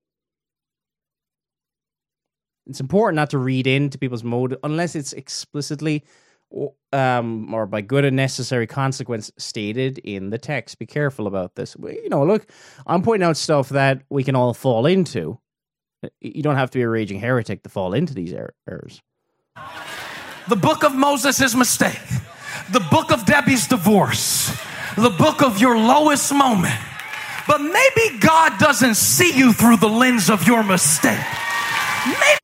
It's important not to read into people's motive unless it's explicitly um, or by good and necessary consequence stated in the text. Be careful about this. You know, look, I'm pointing out stuff that we can all fall into. You don't have to be a raging heretic to fall into these er- errors. The book of Moses' mistake. The book of Debbie's divorce. The book of your lowest moment. But maybe God doesn't see you through the lens of your mistake. Maybe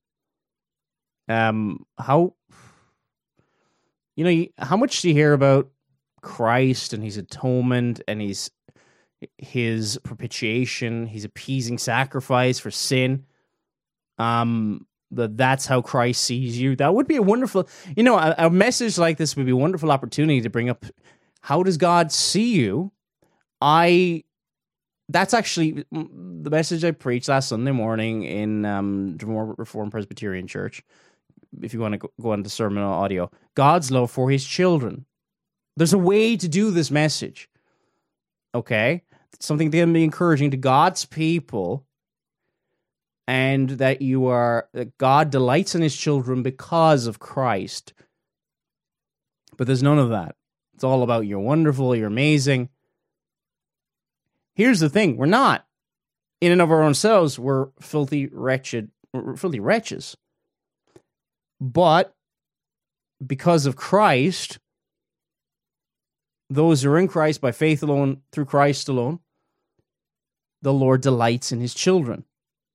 Um, how, you know, how much do you hear about Christ and his atonement and his, his propitiation, his appeasing sacrifice for sin? Um, that that's how Christ sees you. That would be a wonderful, you know, a, a message like this would be a wonderful opportunity to bring up, how does God see you? I, that's actually the message I preached last Sunday morning in um, Drumore Reformed Presbyterian Church. If you want to go on to sermon audio, God's love for his children. There's a way to do this message. Okay? Something that can be encouraging to God's people, and that you are, that God delights in his children because of Christ. But there's none of that. It's all about you're wonderful, you're amazing. Here's the thing, we're not. In and of our own selves, we're filthy, wretched, we're filthy wretches. But because of Christ, those who are in Christ by faith alone, through Christ alone, the Lord delights in his children.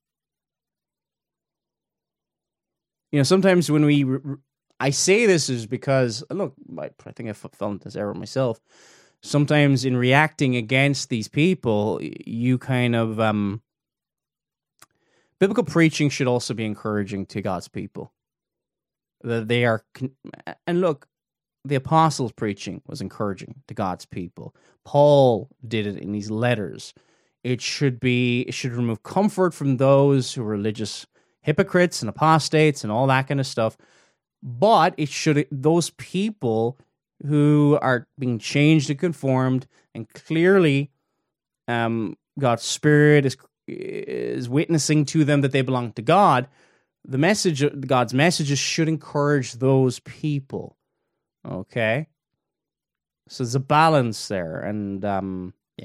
You know, sometimes when we, I say this is because, look, I, I think I fell into this error myself. Sometimes in reacting against these people, you kind of, um, biblical preaching should also be encouraging to God's people. That they are, and look, the apostles' preaching was encouraging to God's people. Paul did it in these letters. It should be, it should remove comfort from those who are religious hypocrites and apostates and all that kind of stuff. But it should, those people who are being changed and conformed, and clearly um, God's Spirit is is witnessing to them that they belong to God. The message, God's messages should encourage those people. Okay? So there's a balance there, and um, yeah.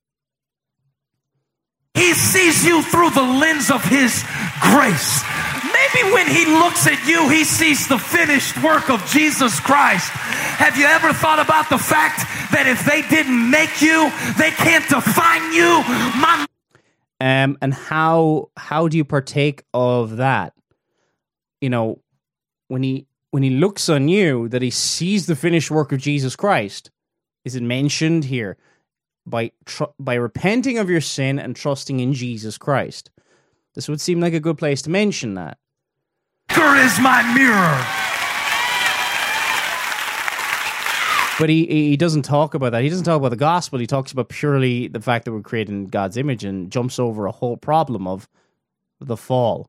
he sees you through the lens of his grace. Maybe when he looks at you, he sees the finished work of Jesus Christ. Have you ever thought about the fact that if they didn't make you, they can't define you? My um, and how how do you partake of that? You know, when he when he looks on you, that he sees the finished work of Jesus Christ. Is it mentioned here? By tr- by repenting of your sin and trusting in Jesus Christ. This would seem like a good place to mention that. Here is my mirror. But he he doesn't talk about that. He doesn't talk about the gospel. He talks about purely the fact that we're created in God's image, and jumps over a whole problem of the fall.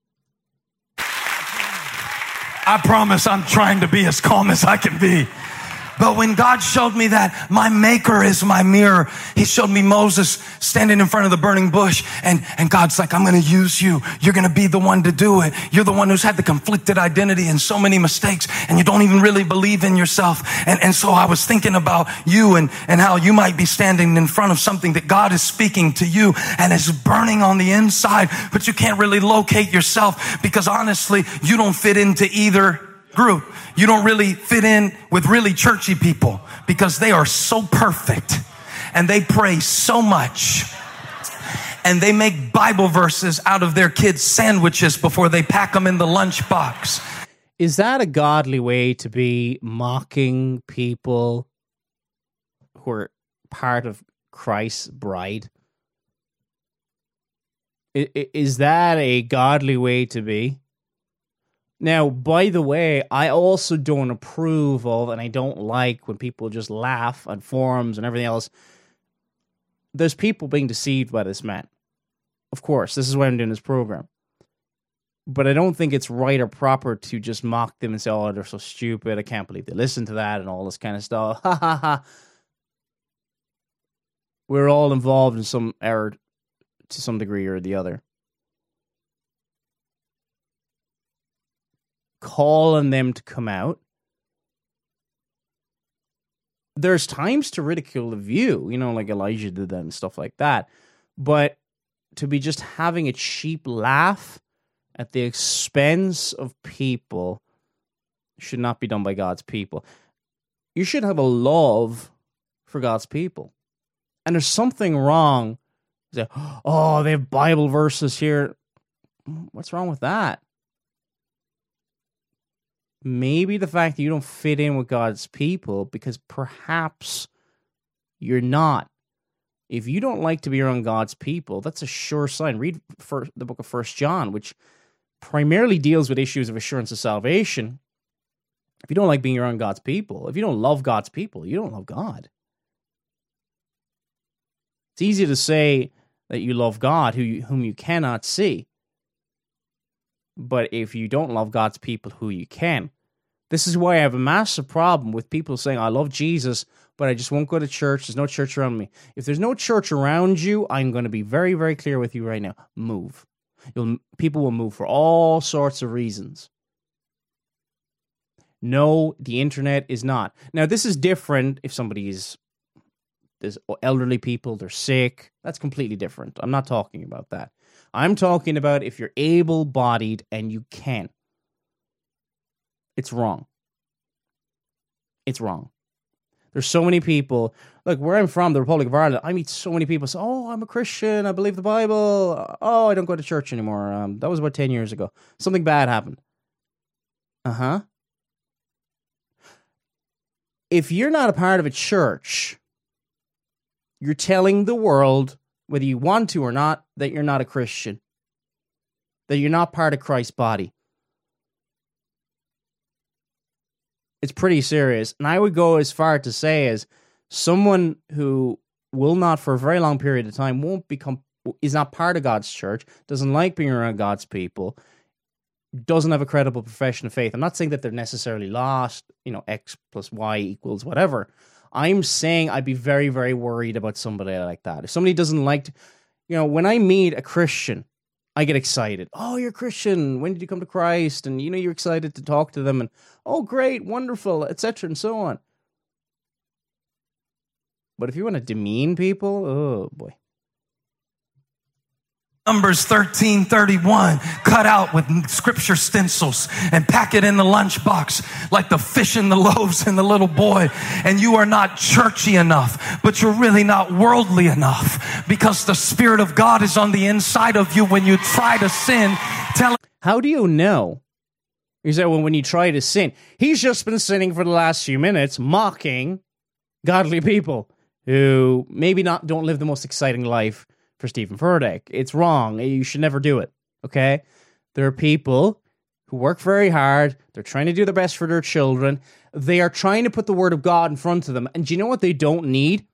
I promise I'm trying to be as calm as I can be. But when God showed me that my maker is my mirror, he showed me Moses standing in front of the burning bush, and, and God's like, I'm going to use you. You're going to be the one to do it. You're the one who's had the conflicted identity and so many mistakes, and you don't even really believe in yourself. And, and so I was thinking about you and, and how you might be standing in front of something that God is speaking to you, and it's burning on the inside, but you can't really locate yourself because honestly, you don't fit into either group. You don't really fit in with really churchy people because they are so perfect and they pray so much and they make Bible verses out of their kids' sandwiches before they pack them in the lunchbox. Is that a godly way to be, mocking people who are part of Christ's bride? Is that a godly way to be? Now, by the way, I also don't approve of, and I don't like when people just laugh on forums and everything else. There's people being deceived by this man. Of course, this is why I'm doing this program. But I don't think it's right or proper to just mock them and say, oh, they're so stupid, I can't believe they listen to that, and all this kind of stuff. Ha ha ha. We're all involved in some error to some degree or the other. Calling them to come out. There's times to ridicule the view, you know, like Elijah did that and stuff like that. But to be just having a cheap laugh at the expense of people should not be done by God's people. You should have a love for God's people. And there's something wrong. Oh, they have Bible verses here. What's wrong with that? Maybe the fact that you don't fit in with God's people because perhaps you're not. If you don't like to be around God's people, that's a sure sign. Read first, the book of First John, which primarily deals with issues of assurance of salvation. If you don't like being around God's people, if you don't love God's people, you don't love God. It's easy to say that you love God who you, whom you cannot see. But if you don't love God's people who you can, this is why I have a massive problem with people saying, I love Jesus, but I just won't go to church. There's no church around me. If there's no church around you, I'm going to be very, very clear with you right now. Move. You'll, people will move for all sorts of reasons. No, the internet is not. Now, this is different if somebody is, there's elderly people, they're sick. That's completely different. I'm not talking about that. I'm talking about if you're able-bodied and you can. It's wrong. It's wrong. There's so many people. Look, where I'm from, the Republic of Ireland, I meet so many people say, oh, I'm a Christian, I believe the Bible. Oh, I don't go to church anymore. Um, that was about ten years ago. Something bad happened. Uh-huh. If you're not a part of a church, you're telling the world, whether you want to or not, that you're not a Christian. That you're not part of Christ's body. It's pretty serious. And I would go as far to say as someone who will not for a very long period of time, won't become, is not part of God's church, doesn't like being around God's people, doesn't have a credible profession of faith. I'm not saying that they're necessarily lost, you know, X plus Y equals whatever. I'm saying I'd be very, very worried about somebody like that. If somebody doesn't like to, you know, when I meet a Christian, I get excited. Oh, you're a Christian. When did you come to Christ? And, you know, you're excited to talk to them. And, oh, great, wonderful, et cetera, and so on. But if you want to demean people, oh, boy. Numbers thirteen thirty-one, cut out with scripture stencils and pack it in the lunchbox like the fish and the loaves and the little boy. And you are not churchy enough, but you're really not worldly enough because the Spirit of God is on the inside of you when you try to sin. Tell How do you know? You say, well, when you try to sin, he's just been sinning for the last few minutes, mocking godly people who maybe not don't live the most exciting life. For Stephen Furtick, it's wrong. You should never do it. Okay, there are people who work very hard. They're trying to do their best for their children. They are trying to put the word of God in front of them. And do you know what they don't need?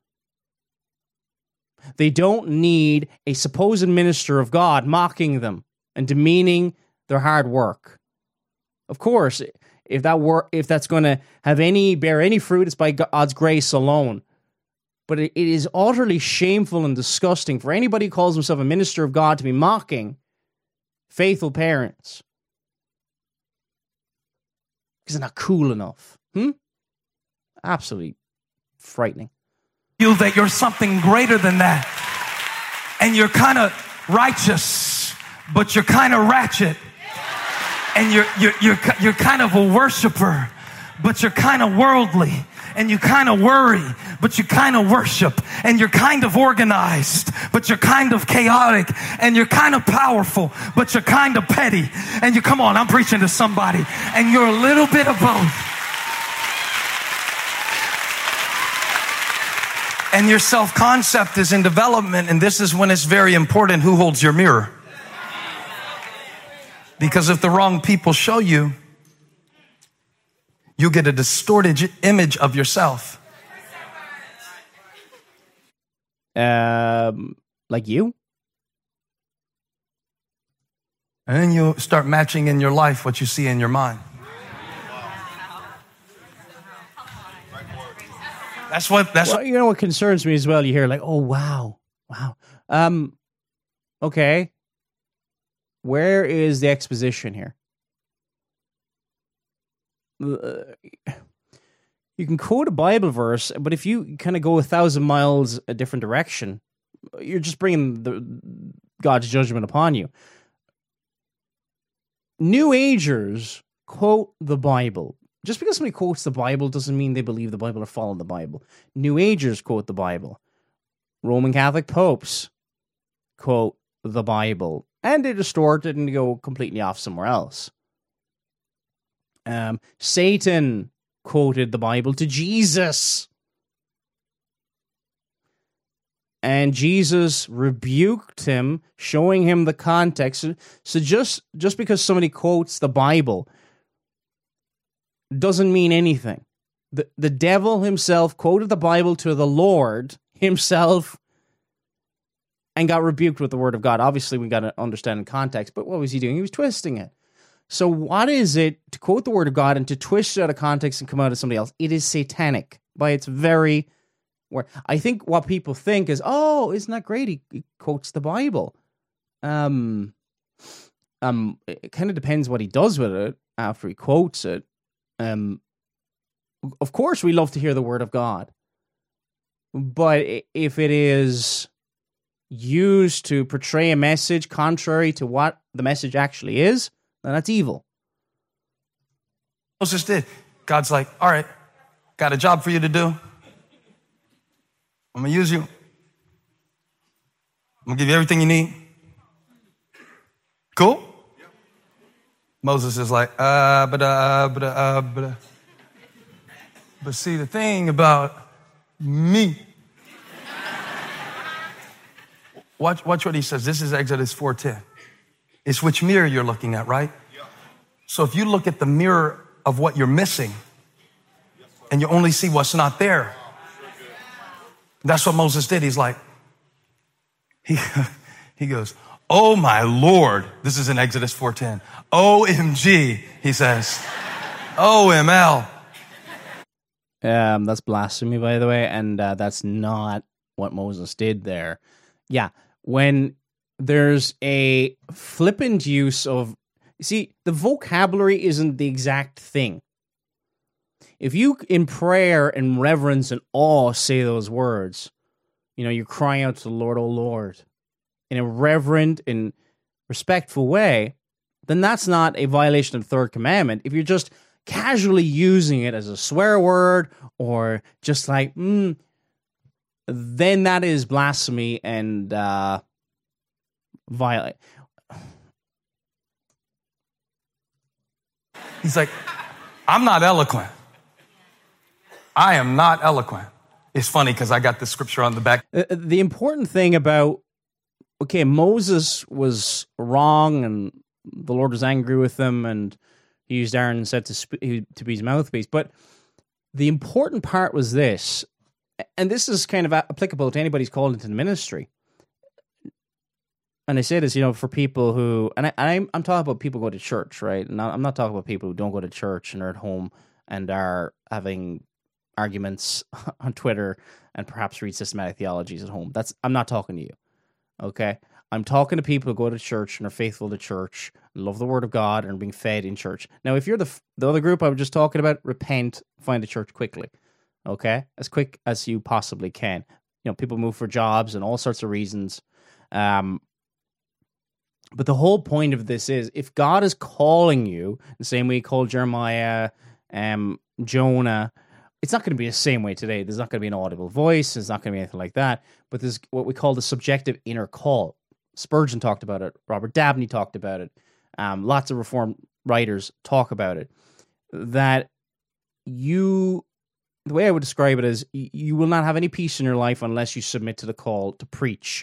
They don't need a supposed minister of God mocking them and demeaning their hard work. Of course, if that work, if that's going to have any bear any fruit, it's by God's grace alone. But it is utterly shameful and disgusting for anybody who calls himself a minister of God to be mocking faithful parents. Because they're not cool enough. Hmm? Absolutely frightening. You that you're something greater than that. And you're kind of righteous, but you're kind of ratchet. And you're, you're, you're, you're kind of a worshiper, but you're kind of worldly. And you kind of worry, but you kind of worship. And you're kind of organized, but you're kind of chaotic. And you're kind of powerful, but you're kind of petty. And you, come on, I'm preaching to somebody. And you're a little bit of both. And your self-concept is in development. And this is when it's very important who holds your mirror. Because if the wrong people show you, you'll get a distorted image of yourself. Um, like you? And then you'll start matching in your life what you see in your mind. That's what, that's well, what, you know what concerns me as well? You hear like, oh, wow, wow. Um, okay. Where is the exposition here? Uh, you can quote a Bible verse, but if you kind of go a thousand miles a different direction, you're just bringing the God's judgment upon you. New Agers quote the Bible. Just because somebody quotes the Bible doesn't mean they believe the Bible or follow the Bible. New Agers quote the Bible. Roman Catholic popes quote the Bible. And they distort it and go completely off somewhere else. Um, Satan quoted the Bible to Jesus. And Jesus rebuked him, showing him the context. So just, just because somebody quotes the Bible doesn't mean anything. The, the devil himself quoted the Bible to the Lord himself and got rebuked with the word of God. Obviously, we got to understand in context, but what was he doing? He was twisting it. So what is it to quote the word of God and to twist it out of context and come out of somebody else? It is satanic by its very word. I think what people think is, oh, isn't that great? He, he quotes the Bible. Um, um, it kind of depends what he does with it after he quotes it. Um, of course, we love to hear the word of God, but if it is used to portray a message contrary to what the message actually is, then that's evil. Moses did. God's like, all right, got a job for you to do. I'm going to use you. I'm going to give you everything you need. Cool? Moses is like, uh, but, uh, but, uh, but, uh. But see, the thing about me. Watch, watch what he says. This is Exodus four ten. It's which mirror you're looking at, right? So if you look at the mirror of what you're missing and you only see what's not there, that's what Moses did. He's like, he, he goes, oh my Lord. This is in Exodus four ten. O M G, he says. O M L. Um, that's blasphemy, by the way, and uh, that's not what Moses did there. Yeah, when there's a flippant use of, see, the vocabulary isn't the exact thing. If you, in prayer and reverence and awe, say those words, you know, you're crying out to the Lord, oh Lord, in a reverent and respectful way, then that's not a violation of the third commandment. If you're just casually using it as a swear word or just like, mm, then that is blasphemy and uh, violate. He's like, I'm not eloquent. I am not eloquent. It's funny because I got the scripture on the back. Uh, the important thing about, okay, Moses was wrong and the Lord was angry with him and he used Aaron and said to, sp- to be his mouthpiece. But the important part was this, and this is kind of applicable to anybody who's called into the ministry. And I say this, you know, for people who, and I, I'm, I'm talking about people who go to church, right? And I'm not talking about people who don't go to church and are at home and are having arguments on Twitter and perhaps read systematic theologies at home. That's, I'm not talking to you, okay? I'm talking to people who go to church and are faithful to church, love the word of God, and are being fed in church. Now, if you're the the other group I was just talking about, repent, find a church quickly, okay? As quick as you possibly can. You know, people move for jobs and all sorts of reasons. Um, but the whole point of this is, if God is calling you, the same way he called Jeremiah, um, Jonah, it's not going to be the same way today. There's not going to be an audible voice. There's not going to be anything like that. But there's what we call the subjective inner call. Spurgeon talked about it. Robert Dabney talked about it. Um, lots of Reformed writers talk about it. That you, the way I would describe it is, you will not have any peace in your life unless you submit to the call to preach.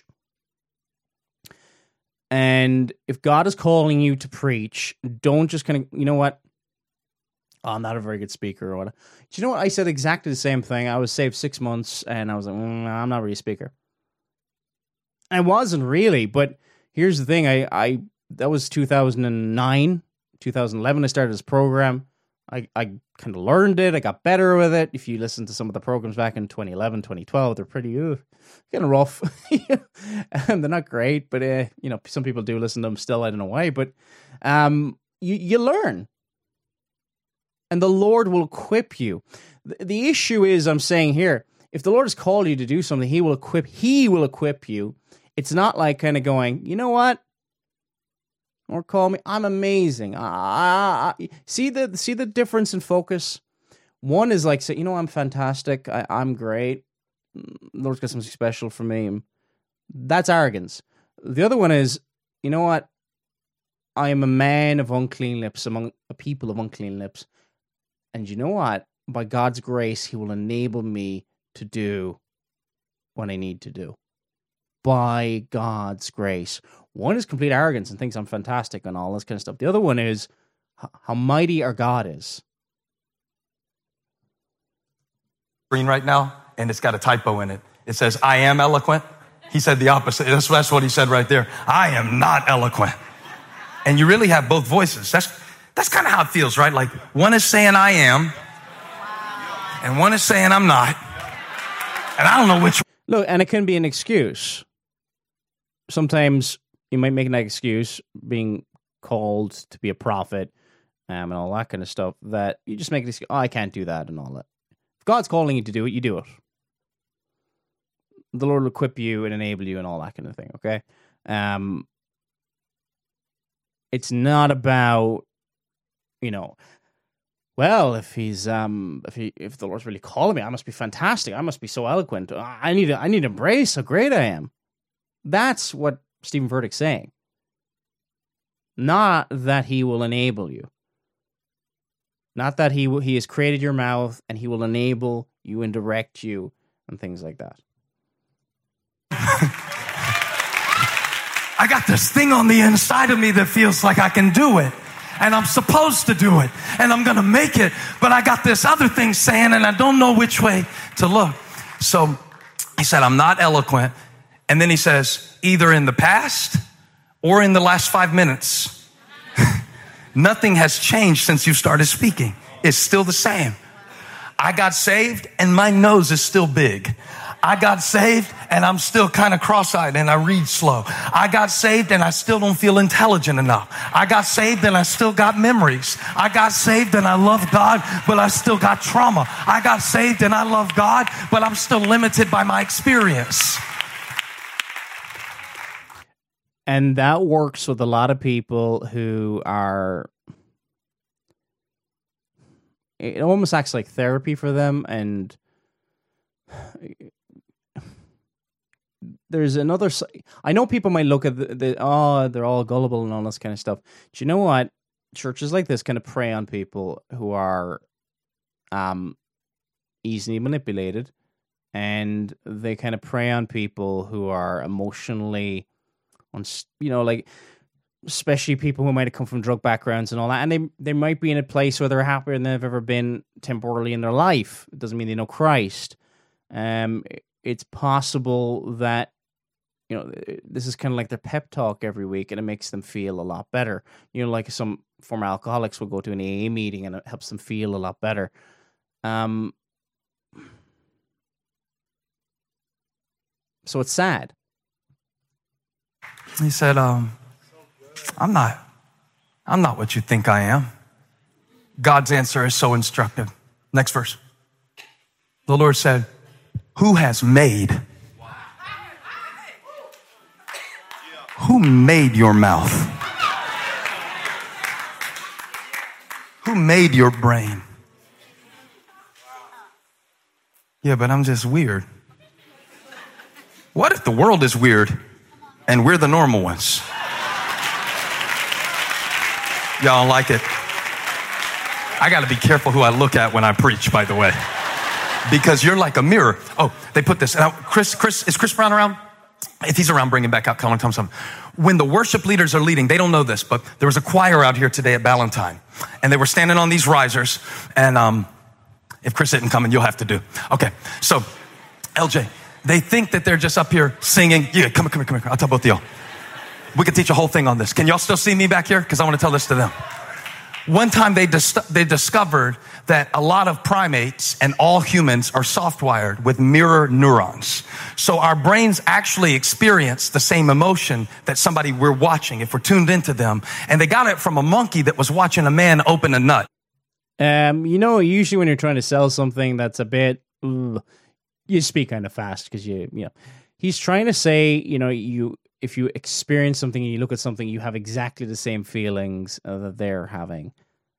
And if God is calling you to preach, don't just kind of, you know what? Oh, I'm not a very good speaker or what. Do you know what? I said exactly the same thing. I was saved six months and I was like, mm, I'm not really a speaker. I wasn't really, but here's the thing. I, I that was two thousand nine, two thousand eleven. I started this program. I, I kind of learned it. I got better with it. If you listen to some of the programs back in twenty eleven, twenty twelve, they're pretty uh, kind of rough. And they're not great, but uh, you know, some people do listen to them still. I don't know why, but um, you, you learn. And the Lord will equip you. The, the issue is, I'm saying here, if the Lord has called you to do something, he will equip, he will equip you. It's not like kind of going, you know what? Or call me, I'm amazing. I, I, see the see the difference in focus? One is like, say, you know, I'm fantastic. I, I'm great. The Lord's got something special for me. That's arrogance. The other one is, you know what? I am a man of unclean lips among a people of unclean lips. And you know what? By God's grace, he will enable me to do what I need to do. By God's grace. One is complete arrogance and thinks I'm fantastic and all this kind of stuff. The other one is how mighty our God is. Green right now, and it's got a typo in it. It says, I am eloquent. He said the opposite. That's, that's what he said right there. I am not eloquent. And you really have both voices. That's that's kind of how it feels, right? Like one is saying I am, and one is saying I'm not. And I don't know which. Look, and it can be an excuse. Sometimes you might make an excuse, being called to be a prophet um, and all that kind of stuff, that you just make an excuse, oh, I can't do that and all that. If God's calling you to do it, you do it. The Lord will equip you and enable you and all that kind of thing, okay? Um, it's not about, you know, well, if he's um, if he if the Lord's really calling me, I must be fantastic. I must be so eloquent. I need to I need to embrace how great I am. That's what Stephen Furtick's saying. Not that he will enable you. Not that he will, he has created your mouth and he will enable you and direct you and things like that. I got this thing on the inside of me that feels like I can do it. And I'm supposed to do it. And I'm going to make it. But I got this other thing saying, and I don't know which way to look. So he said, I'm not eloquent. And then he says, either in the past or in the last five minutes. Nothing has changed since you started speaking. It's still the same. I got saved and my nose is still big. I got saved and I'm still kind of cross-eyed and I read slow. I got saved and I still don't feel intelligent enough. I got saved and I still got memories. I got saved and I love God, but I still got trauma. I got saved and I love God, but I'm still limited by my experience. And that works with a lot of people who are, it almost acts like therapy for them. And there's another, I know people might look at the, the, oh, they're all gullible and all this kind of stuff. Do you know what? Churches like this kind of prey on people who are um, easily manipulated, and they kind of prey on people who are emotionally, on, you know, like, especially people who might have come from drug backgrounds and all that, and they they might be in a place where they're happier than they've ever been temporarily in their life. It doesn't mean they know Christ. Um, it's possible that, you know, this is kind of like their pep talk every week, and it makes them feel a lot better. You know, like some former alcoholics will go to an A A meeting, and it helps them feel a lot better. Um, so it's sad. He said, um, I'm not, I'm not what you think I am. God's answer is so instructive. Next verse. The Lord said, who has made? Who made your mouth? Who made your brain? Yeah, but I'm just weird. What if the world is weird and we're the normal ones? Y'all don't like it? I got to be careful who I look at when I preach, by the way, because you're like a mirror. Oh, they put this. Now, Chris, Chris, is Chris Brown around? If he's around, bring him back out. Tell him something. When the worship leaders are leading, they don't know this, but there was a choir out here today at Ballantyne, and they were standing on these risers. And um, if Chris isn't coming, you'll have to do. Okay, so L J, they think that they're just up here singing. Yeah, come here, come here, come here. I'll tell both of y'all. We could teach a whole thing on this. Can y'all still see me back here? Because I want to tell this to them. One time they dis- they discovered that a lot of primates and all humans are soft-wired with mirror neurons. So our brains actually experience the same emotion that somebody we're watching if we're tuned into them. And they got it from a monkey that was watching a man open a nut. Um, you know, usually when you're trying to sell something that's a bit, ugh, you speak kind of fast because you, you know, he's trying to say, you know, you if you experience something and you look at something, you have exactly the same feelings uh, that they're having.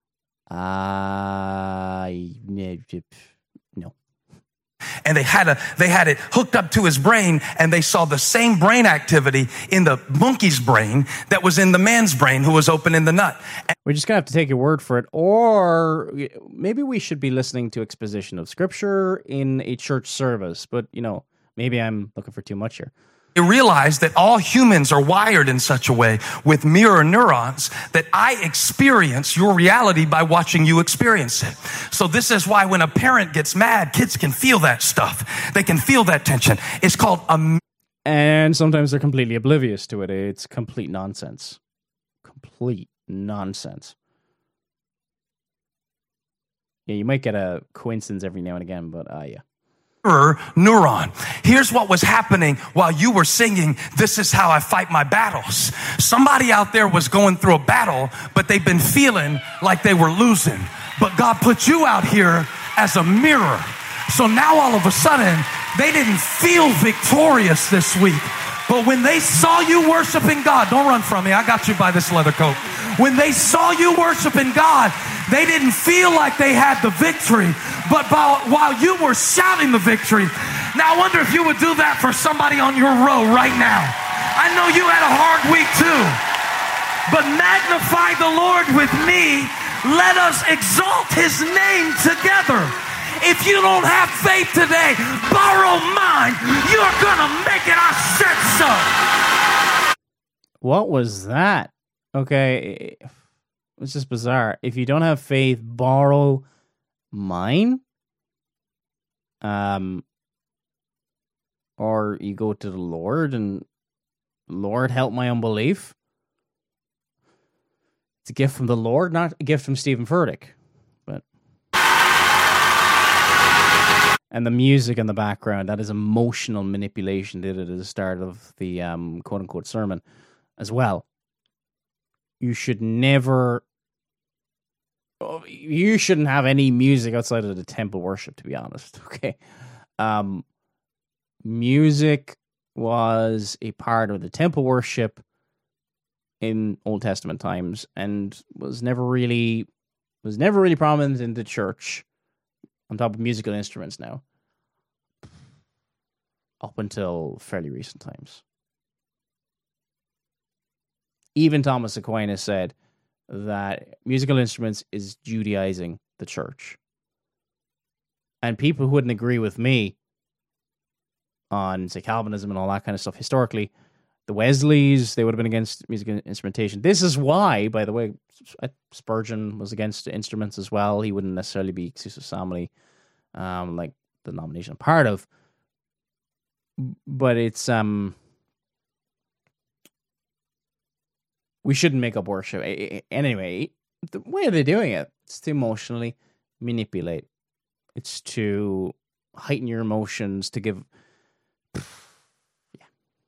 Uh, no. And they had a they had it hooked up to his brain, and they saw the same brain activity in the monkey's brain that was in the man's brain who was opening the nut. We're just gonna have to take your word for it, or maybe we should be listening to exposition of scripture in a church service. But you know, maybe I'm looking for too much here. You realize that all humans are wired in such a way with mirror neurons that I experience your reality by watching you experience it. So this is why when a parent gets mad, kids can feel that stuff. They can feel that tension. It's called a... And sometimes they're completely oblivious to it. It's complete nonsense. Complete nonsense. Yeah, you might get a coincidence every now and again, but uh, yeah. Neuron. Here's what was happening while you were singing, "This is how I fight my battles." Somebody out there was going through a battle, but they've been feeling like they were losing. But God put you out here as a mirror. So now all of a sudden, they didn't feel victorious this week. But when they saw you worshiping God, don't run from me, I got you by this leather coat. When they saw you worshiping God, they didn't feel like they had the victory, but while you were shouting the victory. Now I wonder if you would do that for somebody on your row right now. I know you had a hard week too, but magnify the Lord with me. Let us exalt his name together. If you don't have faith today, borrow mine. You're gonna make it. I said so. What was that? Okay, it's just bizarre. If you don't have faith, borrow mine. Um, or you go to the Lord and Lord, help my unbelief. It's a gift from the Lord, not a gift from Stephen Furtick. But and the music in the background, that is emotional manipulation. Did it at the start of the um, quote unquote sermon as well. You should never. You shouldn't have any music outside of the temple worship, to be honest. Okay, um, music was a part of the temple worship in Old Testament times, and was never really was never really prominent in the church. On top of musical instruments now, up until fairly recent times. Even Thomas Aquinas said that musical instruments is Judaizing the church. And people who wouldn't agree with me on, say, Calvinism and all that kind of stuff, historically, the Wesleys, they would have been against musical instrumentation. This is why, by the way, Spurgeon was against instruments as well. He wouldn't necessarily be Exclusive Assembly, um, like the denomination I'm part of. But it's... um. We shouldn't make up worship. Anyway, the way they're doing it, it's to emotionally manipulate. It's to heighten your emotions, to give... Yeah.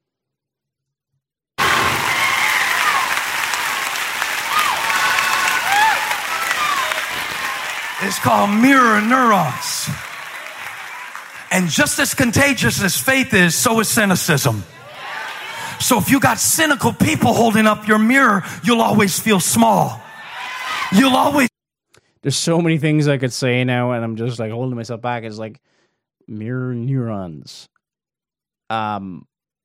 It's called mirror neurons. And just as contagious as faith is, so is cynicism. So if you got cynical people holding up your mirror, you'll always feel small. You'll always... There's so many things I could say now, and I'm just like holding myself back. It's like mirror neurons. Um...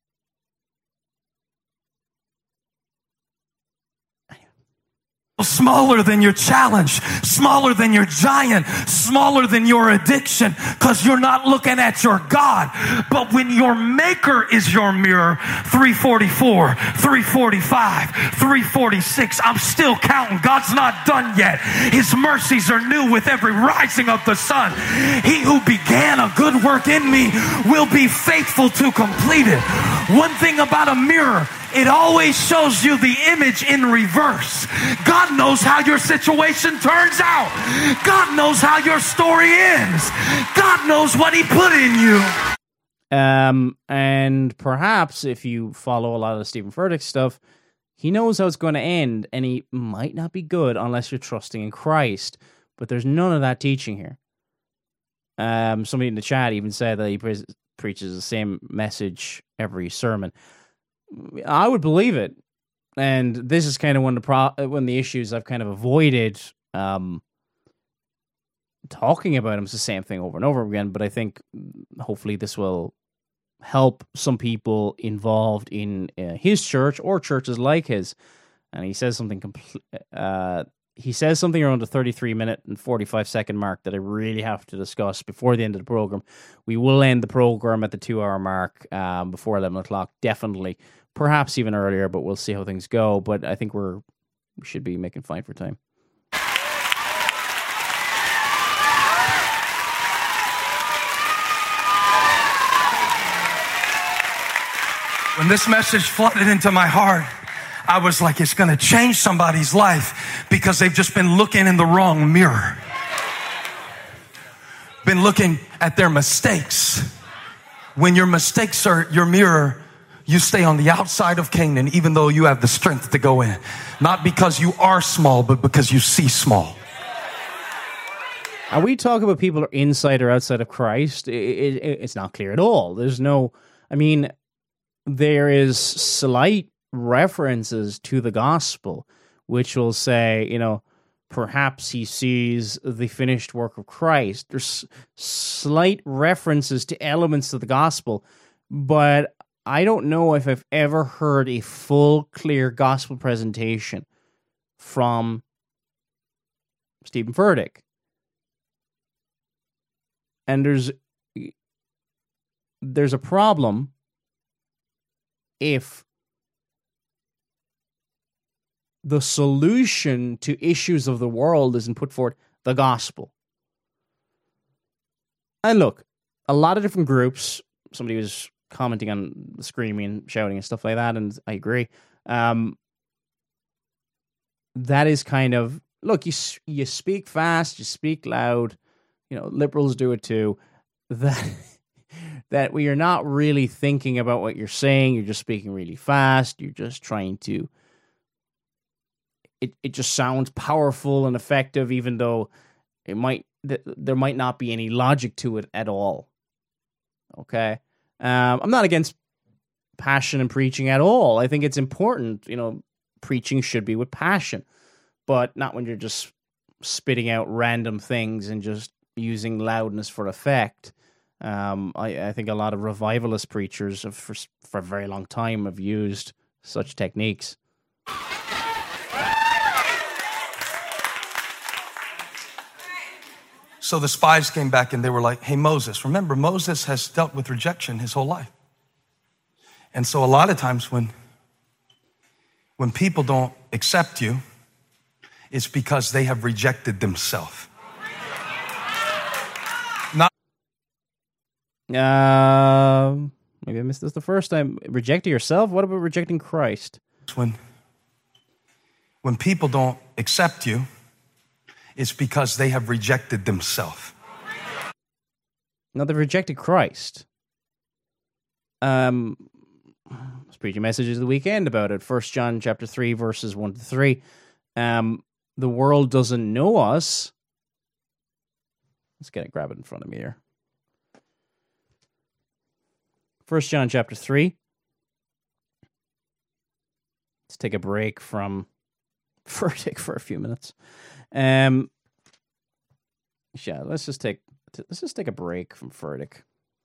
Smaller than your challenge, smaller than your giant, smaller than your addiction, because you're not looking at your God. But when your maker is your mirror, three forty-four, three forty-five, three forty-six, I'm still counting. God's not done yet. His mercies are new with every rising of the sun. He who began a good work in me will be faithful to complete it. One thing about a mirror, it always shows you the image in reverse. God knows how your situation turns out. God knows how your story ends. God knows what he put in you. Um, and perhaps if you follow a lot of Stephen Furtick stuff, he knows how it's going to end, and he might not be good unless you're trusting in Christ. But there's none of that teaching here. Um, somebody in the chat even said that he pre- preaches the same message every sermon. I would believe it, and this is kind of one of the pro- one of the issues I've kind of avoided um, talking about him. It's the same thing over and over again. But I think hopefully this will help some people involved in uh, his church or churches like his. And he says something compl- uh, he says something around the thirty-three minute and forty-five second mark that I really have to discuss before the end of the program. We will end the program at the two hour mark um, before eleven o'clock, definitely. Perhaps even earlier, but we'll see how things go. But I think we're we should be making fine for time. When this message flooded into my heart, I was like, it's going to change somebody's life because they've just been looking in the wrong mirror. Been looking at their mistakes. When your mistakes are your mirror, you stay on the outside of Canaan, even though you have the strength to go in. Not because you are small, but because you see small. Are we talking about people who are inside or outside of Christ? It, it, it's not clear at all. There's no, I mean, there is slight references to the gospel, which will say, you know, perhaps he sees the finished work of Christ. There's slight references to elements of the gospel, but I don't know if I've ever heard a full, clear gospel presentation from Stephen Furtick. And there's there's a problem if the solution to issues of the world isn't put forward the gospel. And look, a lot of different groups, somebody was commenting on screaming, shouting and stuff like that, and I agree. Um, that is kind of, look, you you speak fast, you speak loud, you know, liberals do it too, that that we are not really thinking about what you're saying, you're just speaking really fast, you're just trying to, it, it just sounds powerful and effective, even though it might, th- there might not be any logic to it at all. Okay? Um, I'm not against passion and preaching at all. I think it's important, you know, preaching should be with passion, but not when you're just spitting out random things and just using loudness for effect. Um, I, I think a lot of revivalist preachers have for, for a very long time have used such techniques. So the spies came back and they were like, hey, Moses, remember, Moses has dealt with rejection his whole life. And so a lot of times when, when people don't accept you, it's because they have rejected themselves. Not Uh, maybe I missed this the first time. Rejecting yourself? What about rejecting Christ? When, when people don't accept you, it's because they have rejected themselves. No, they've rejected Christ. Um, I was preaching messages the weekend about it. First John chapter three, verses one to three. Um, the world doesn't know us. Let's get it, grab it in front of me here. First John chapter three. Let's take a break from Furtick for a few minutes. Um, yeah, let's just take let's just take a break from Furtick.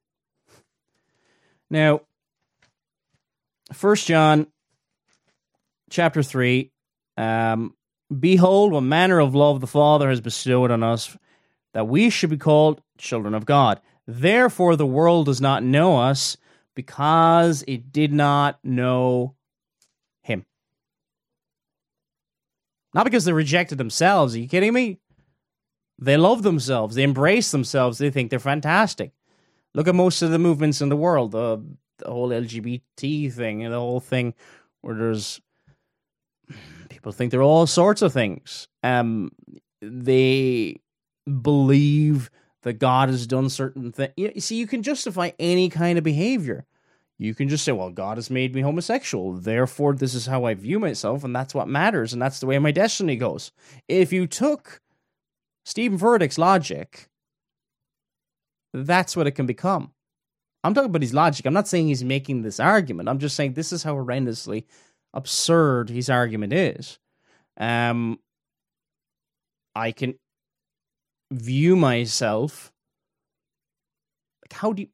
Now, First John chapter three. Um, Behold, what manner of love the Father has bestowed on us, that we should be called children of God. Therefore, the world does not know us, because it did not know him. Not because they rejected themselves. Are you kidding me? They love themselves. They embrace themselves. They think they're fantastic. Look at most of the movements in the world. The, the whole L G B T thing and the whole thing where there's people think they're all sorts of things. Um, they believe that God has done certain things. You see, you can justify any kind of behavior. You can just say, well, God has made me homosexual, therefore this is how I view myself, and that's what matters, and that's the way my destiny goes. If you took Stephen Furtick's logic, that's what it can become. I'm talking about his logic. I'm not saying he's making this argument. I'm just saying this is how horrendously absurd his argument is. Um, I can view myself like, how do you...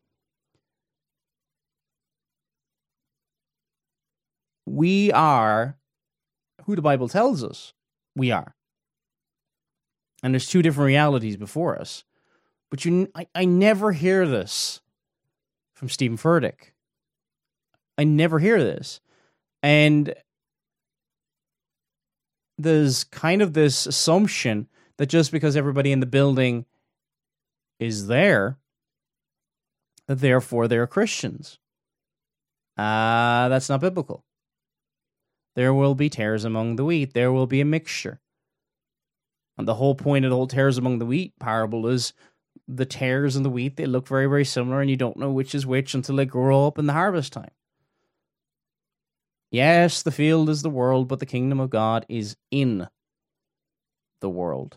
We are who the Bible tells us we are. And there's two different realities before us. But you, I, I never hear this from Stephen Furtick. I never hear this. And there's kind of this assumption that just because everybody in the building is there, that therefore they're Christians. Uh, that's not biblical. There will be tares among the wheat. There will be a mixture. And the whole point of the whole tares among the wheat parable is the tares and the wheat, they look very, very similar, and you don't know which is which until they grow up in the harvest time. Yes, the field is the world, but the kingdom of God is in the world.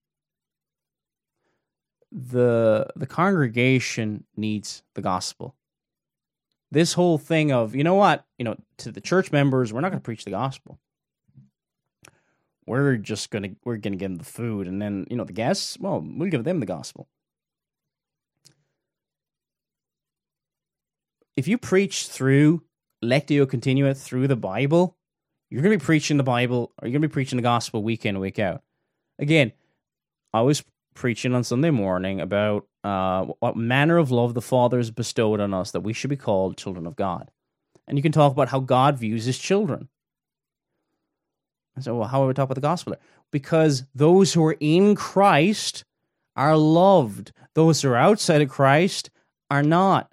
The, the congregation needs the gospel. This whole thing of, you know what, you know, to the church members, we're not going to preach the gospel. We're just going to, we're going to give them the food. And then, you know, the guests, well, we'll give them the gospel. If you preach through Lectio Continua, through the Bible, you're going to be preaching the Bible, or you're going to be preaching the gospel week in, week out. Again, I was preaching on Sunday morning about uh, what manner of love the Father has bestowed on us, that we should be called children of God. And you can talk about how God views his children. And so, well, how do we talk about the gospel there? Because those who are in Christ are loved. Those who are outside of Christ are not.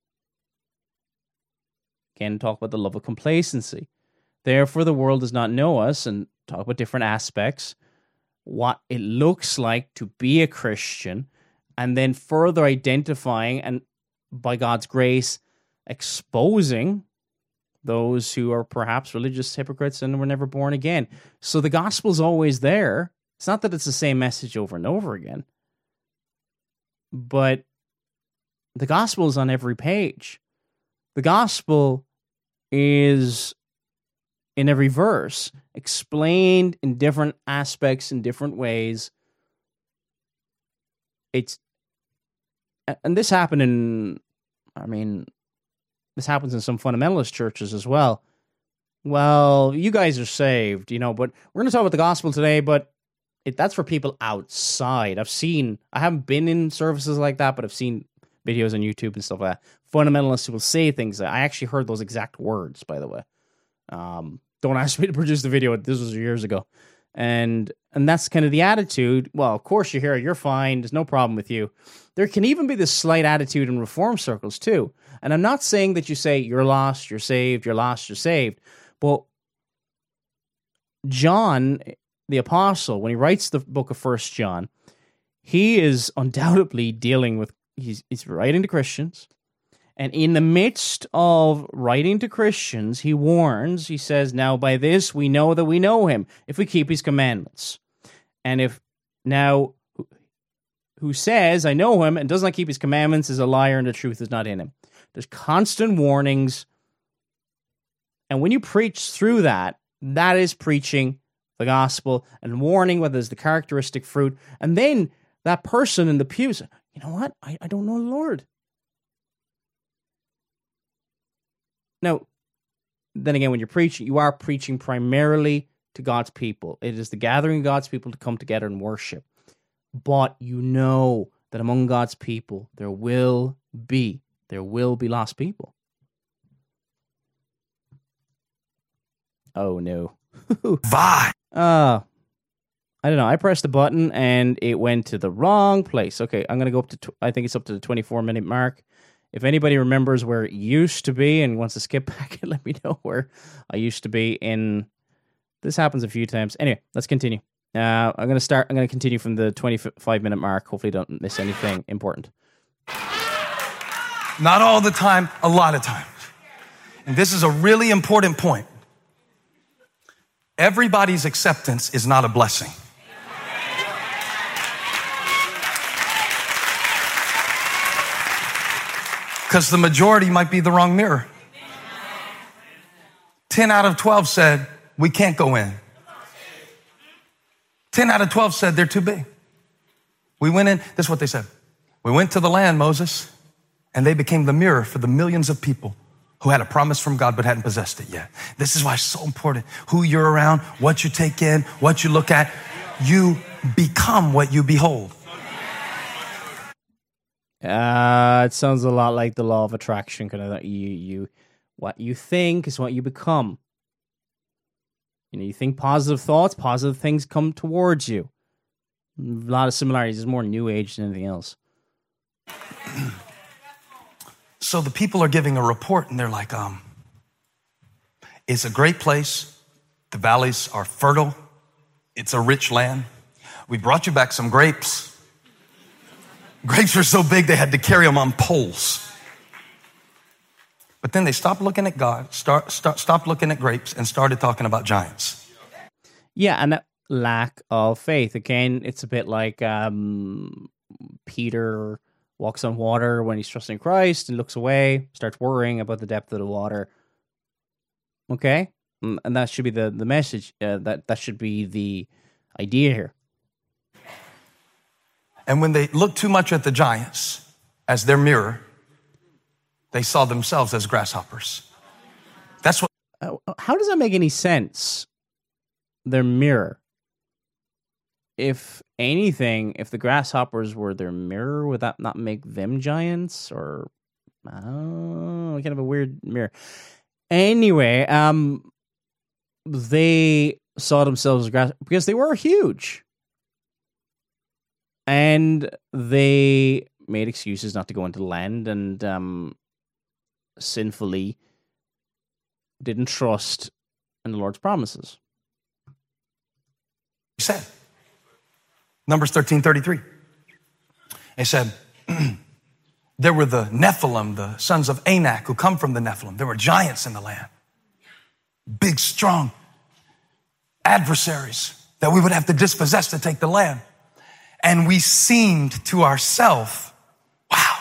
Again, talk about the love of complacency. Therefore, the world does not know us, and talk about different aspects, what it looks like to be a Christian, and then further identifying and, by God's grace, exposing those who are perhaps religious hypocrites and were never born again. So the gospel's always there. It's not that it's the same message over and over again, but the gospel is on every page. The gospel is in every verse, explained in different aspects, in different ways. It's, and this happened in, I mean, this happens in some fundamentalist churches as well. Well, you guys are saved, you know, but we're going to talk about the gospel today, but it, that's for people outside. I've seen, I haven't been in services like that, but I've seen videos on YouTube and stuff like that. Fundamentalists who will say things that I actually heard those exact words, by the way. Um, don't ask me to produce the video. This was years ago. And and that's kind of the attitude. Well, of course you're here. You're fine. There's no problem with you. There can even be this slight attitude in reform circles too. And I'm not saying that you say you're lost, you're saved, you're lost, you're saved. But John, the apostle, when he writes the book of First John, he is undoubtedly dealing with, he's, he's writing to Christians. And in the midst of writing to Christians, he warns, he says, now by this we know that we know him, if we keep his commandments. And if now, who says, I know him, and does not keep his commandments, is a liar, and the truth is not in him. There's constant warnings. And when you preach through that, that is preaching the gospel and warning what is the characteristic fruit. And then that person in the pews, you know what? I, I don't know the Lord. Now, then again, when you're preaching, you are preaching primarily to God's people. It is the gathering of God's people to come together and worship. But you know that among God's people, there will be, there will be lost people. Oh, no. Bye. Uh, I don't know. I pressed the button and it went to the wrong place. Okay, I'm going to go up to, tw- I think it's up to the twenty-four minute mark. If anybody remembers where it used to be and wants to skip back and let me know where I used to be in... This happens a few times. Anyway, let's continue. Uh, I'm going to start... I'm going to continue from the twenty-five minute mark. Hopefully don't miss anything important. Not all the time, a lot of times. And this is a really important point. Everybody's acceptance is not a blessing. Because the majority might be the wrong mirror. ten out of twelve said, we can't go in. ten out of twelve said they're too big. We went in, this is what they said. We went to the land, Moses, and they became the mirror for the millions of people who had a promise from God but hadn't possessed it yet. This is why it's so important. Who you're around, what you take in, what you look at. You become what you behold. Uh, it sounds a lot like the law of attraction. Kind of you, you, what you think is what you become. You know, you think positive thoughts, positive things come towards you. A lot of similarities. It's more New Age than anything else. So the people are giving a report, and they're like, um, it's a great place. The valleys are fertile. It's a rich land. We brought you back some grapes. Grapes were so big they had to carry them on poles. But then they stopped looking at God, start, start, stopped looking at grapes, and started talking about giants. Yeah, and that lack of faith. Again, it's a bit like um, Peter walks on water when he's trusting Christ and looks away, starts worrying about the depth of the water. Okay? And that should be the, the message. Uh, that, that should be the idea here. And when they looked too much at the giants as their mirror, they saw themselves as grasshoppers. That's what. Uh, how does that make any sense? Their mirror. If anything, if the grasshoppers were their mirror, would that not make them giants? Or, oh, kind of a weird mirror. Anyway, um, they saw themselves as grass because they were huge. And they made excuses not to go into the land and um, sinfully didn't trust in the Lord's promises. He said, Numbers thirteen thirty-three. He said, there were the Nephilim, the sons of Anak, who come from the Nephilim. There were giants in the land. Big, strong adversaries that we would have to dispossess to take the land. And we seemed to ourselves, wow,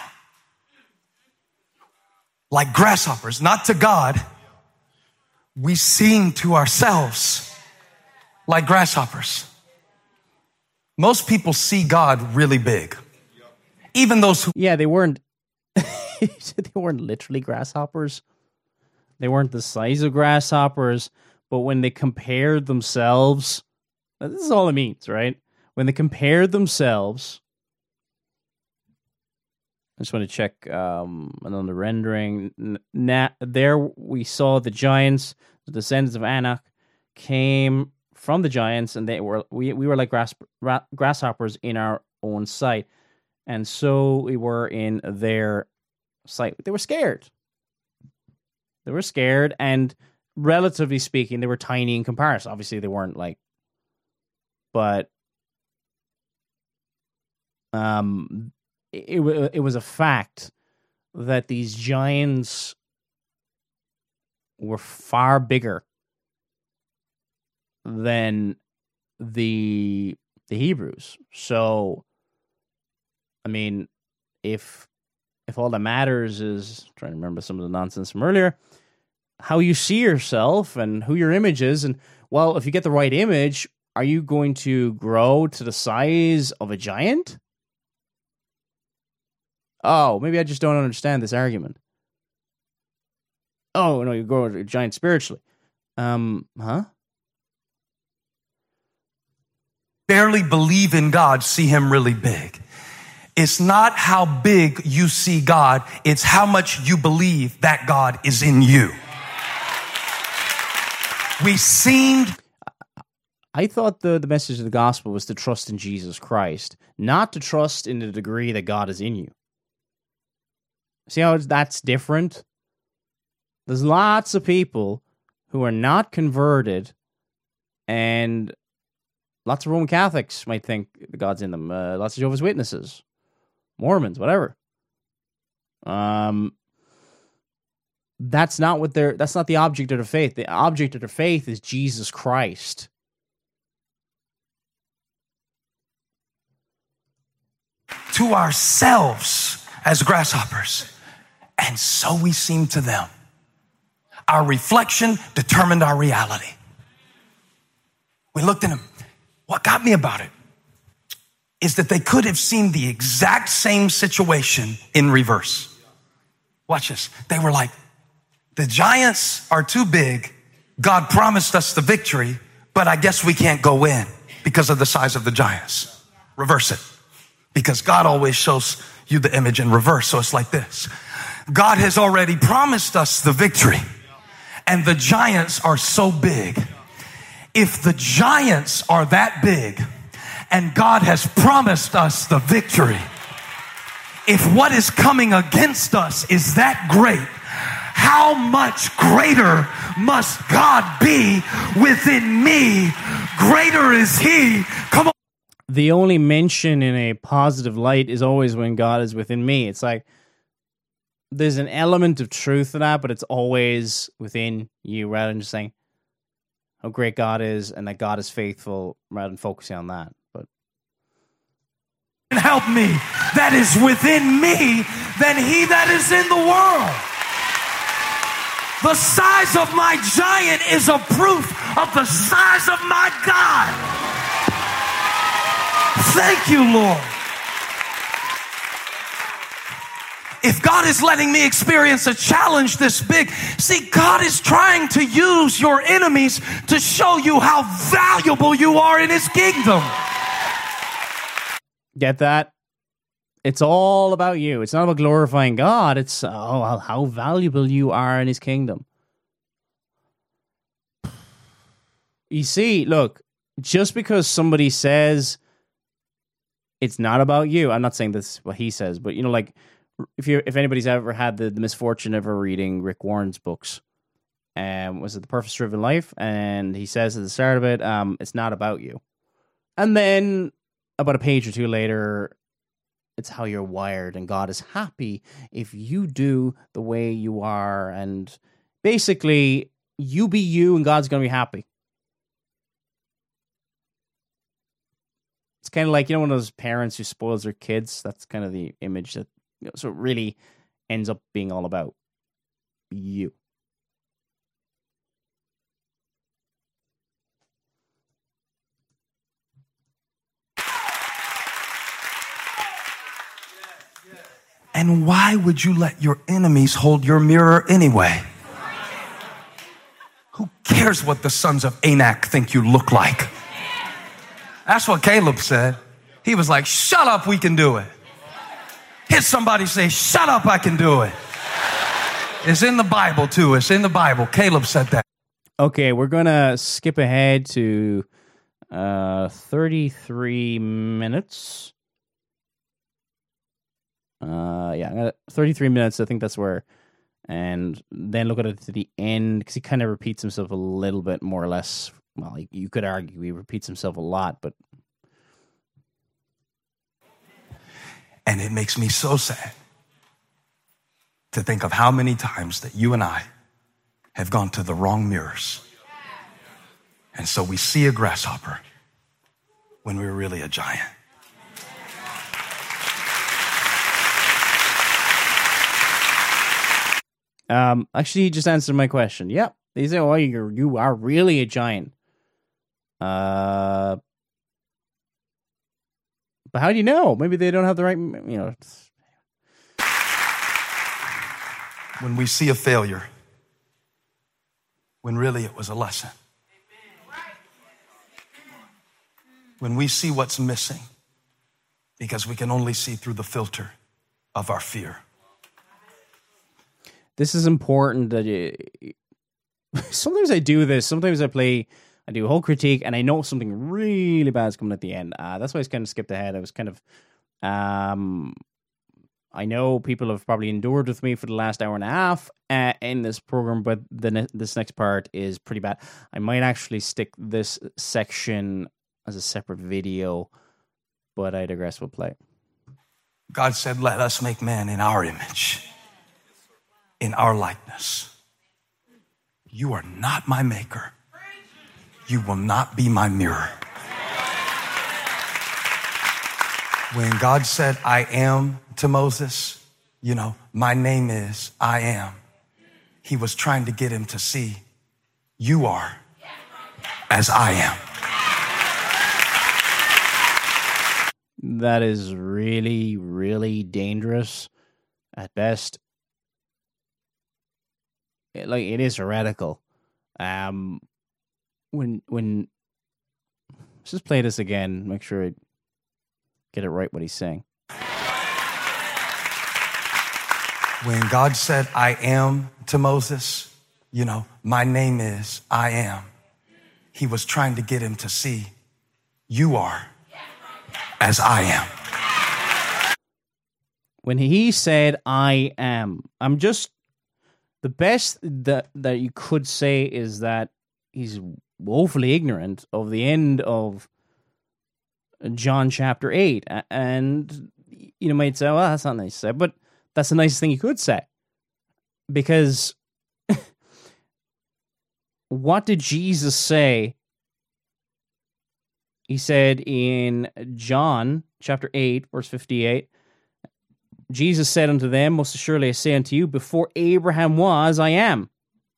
like grasshoppers, not to God. We seemed to ourselves like grasshoppers. Most people see God really big. Even those who... Yeah, they weren't... they weren't literally grasshoppers. They weren't the size of grasshoppers. But when they compared themselves... This is all it means, right? When they compared themselves, I just want to check um, another rendering. Na- there we saw the giants, the descendants of Anak, came from the giants, and they were we we were like grass, ra- grasshoppers in our own sight, and so we were in their sight. They were scared. They were scared, and relatively speaking, they were tiny in comparison. Obviously, they weren't like, but. Um, it, it, it was a fact that these giants were far bigger than the the Hebrews. So, I mean, if if all that matters is I'm trying to remember some of the nonsense from earlier, how you see yourself and who your image is, and well, if you get the right image, are you going to grow to the size of a giant? Oh, maybe I just don't understand this argument. Oh, no, you grow a giant spiritually. Um, huh? Barely believe in God, see him really big. It's not how big you see God, it's how much you believe that God is in you. We seemed... I thought the, the message of the gospel was to trust in Jesus Christ, not to trust in the degree that God is in you. See how that's different? There's lots of people who are not converted, and lots of Roman Catholics might think the God's in them. Uh, lots of Jehovah's Witnesses, Mormons, whatever. Um, that's not what they're. That's not the object of their faith. The object of their faith is Jesus Christ. To ourselves as grasshoppers, and so we seem to them. Our reflection determined our reality. We looked at them. What got me about it is that they could have seen the exact same situation in reverse. Watch this. They were like, the giants are too big. God promised us the victory, but I guess we can't go in because of the size of the giants. Reverse it. Because God always shows you the image in reverse. So it's like this. God has already promised us the victory, and the giants are so big. If the giants are that big and God has promised us the victory, if what is coming against us is that great, how much greater must God be within me? Greater is He. Come on. The only mention in a positive light is always when God is within me. It's like there's an element of truth in that, but it's always within you rather than just saying how great God is and that God is faithful rather than focusing on that. But help me that is within me than he that is in the world. The size of my giant is a proof of the size of my God. Thank you, Lord. If God is letting me experience a challenge this big, see, God is trying to use your enemies to show you how valuable you are in His kingdom. Get that? It's all about you. It's not about glorifying God. It's oh, how valuable you are in His kingdom. You see, look, just because somebody says it's not about you, I'm not saying this is what he says, but you know, like if you if anybody's ever had the, the misfortune of ever reading Rick Warren's books, um, was it The Purpose Driven Life? And he says at the start of it, um, it's not about you. And then about a page or two later, it's how you're wired, and God is happy if you do the way you are, and basically you be you and God's going to be happy. It's kind of like, you know, one of those parents who spoils their kids. That's kind of the image that, you know, so it really ends up being all about you. And why would you let your enemies hold your mirror anyway? Who cares what the sons of Anak think you look like? That's what Caleb said. He was like, shut up, we can do it. Hit somebody, say, shut up, I can do it. It's in the Bible too. It's in the Bible. Caleb said that. Okay, we're going to skip ahead to uh, thirty-three minutes. Uh, yeah, thirty-three minutes. I think that's where, and then look at it to the end because he kind of repeats himself a little bit, more or less. Well, you could argue he repeats himself a lot, but and it makes me so sad to think of how many times that you and I have gone to the wrong mirrors, and so we see a grasshopper when we're really a giant. Um, actually, he just answered my question. Yep. They say, oh, you're, you are really a giant. Uh, but how do you know? Maybe they don't have the right, you know. When we see a failure, when really it was a lesson. When we see what's missing, because we can only see through the filter of our fear. This is important that you, sometimes I do this. Sometimes I play, I do a whole critique, and I know something really bad is coming at the end. Uh, that's why I kind of skipped ahead. I was kind of, um, I know people have probably endured with me for the last hour and a half uh, in this program, but the ne- this next part is pretty bad. I might actually stick this section as a separate video, but I digress. We'll play. God said, let us make man in our image, in our likeness. You are not my maker. You will not be my mirror. When God said, I am to Moses, you know, my name is I am. He was trying to get him to see you are as I am. That is really, really dangerous at best. It, like, it is heretical. Um, when, when, let's just play this again, make sure I get it right what he's saying. When God said, I am to Moses, you know, my name is I am. He was trying to get him to see you are as I am. When he said, I am, I'm just, the best that, that you could say is that he's woefully ignorant of the end of John chapter eight. And you know, might say, well, that's not nice to say, but that's the nicest thing you could say. Because what did Jesus say? He said in John chapter eight, verse fifty-eight, Jesus said unto them, most assuredly I say unto you, before Abraham was, I am.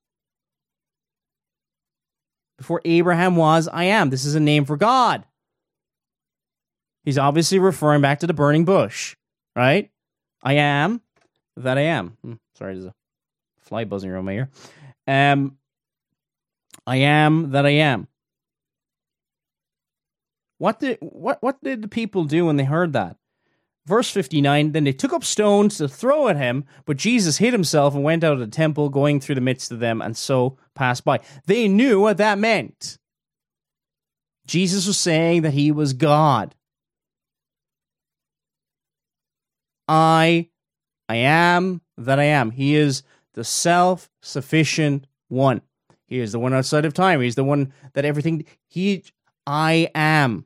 Before Abraham was, I am. This is a name for God. He's obviously referring back to the burning bush, right? I am that I am. Hmm, sorry, there's a fly buzzing around my ear. Um, I am that I am. What did what what did the people do when they heard that? Verse fifty-nine, then they took up stones to throw at him, but Jesus hid himself and went out of the temple, going through the midst of them, and so passed by. They knew what that meant. Jesus was saying that he was God. I, I am that I am. He is the self-sufficient one. He is the one outside of time. He's the one that everything, he, I am.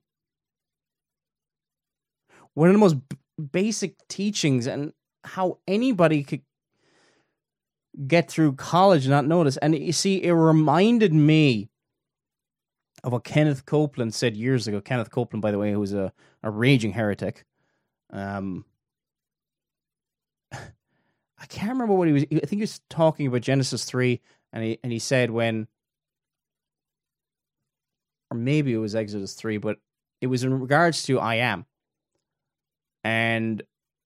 One of the most b- basic teachings, and how anybody could get through college and not notice. And you see, it reminded me of what Kenneth Copeland said years ago. Kenneth Copeland, by the way, who was a, a raging heretic. Um, I can't remember what he was. I think he was talking about Genesis three, and he and he said when, or maybe it was Exodus three, but it was in regards to I am, and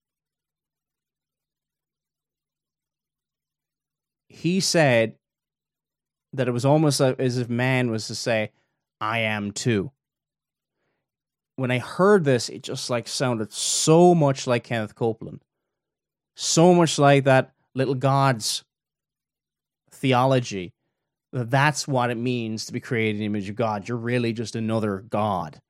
he said that it was almost as if man was to say, "I am too." When I heard this, it just like sounded so much like Kenneth Copeland. So much like that little God's theology. That that's what it means to be created in the image of God. You're really just another God.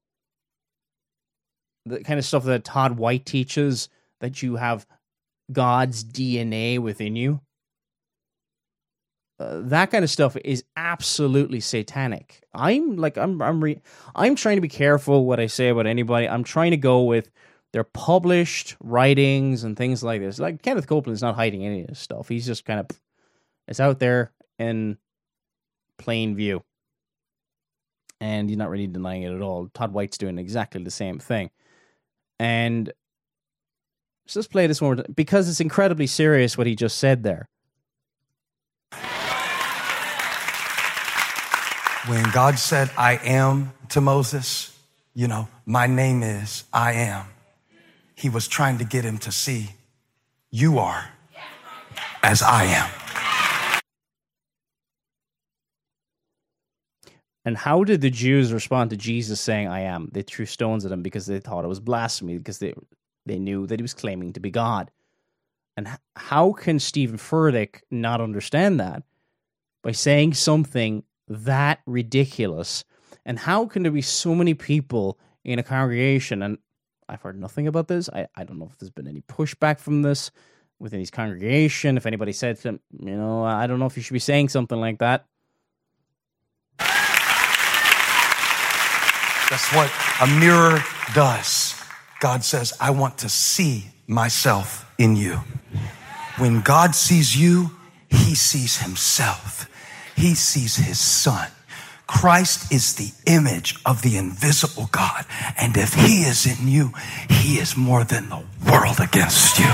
The kind of stuff that Todd White teaches, that you have God's D N A within you. Uh, that kind of stuff is absolutely satanic. I'm like, I'm, I'm, re- I'm trying to be careful what I say about anybody. I'm trying to go with their published writings and things like this. Like Kenneth Copeland is not hiding any of this stuff. He's just kind of, it's out there in plain view. And he's not really denying it at all. Todd White's doing exactly the same thing. And let's just play this one more, because it's incredibly serious what he just said there. When God said, I am to Moses, you know, my name is I am. He was trying to get him to see you are as I am. And how did the Jews respond to Jesus saying, I am? They threw stones at him because they thought it was blasphemy, because they they knew that he was claiming to be God. And how can Stephen Furtick not understand that? By saying something that ridiculous. And how can there be so many people in a congregation, and I've heard nothing about this. I, I don't know if there's been any pushback from this within his congregation. If anybody said to him, you know, I don't know if you should be saying something like that. That's what a mirror does. God says, I want to see myself in you. When God sees you, he sees himself. He sees his son. Christ is the image of the invisible God. And if he is in you, he is more than the world against you.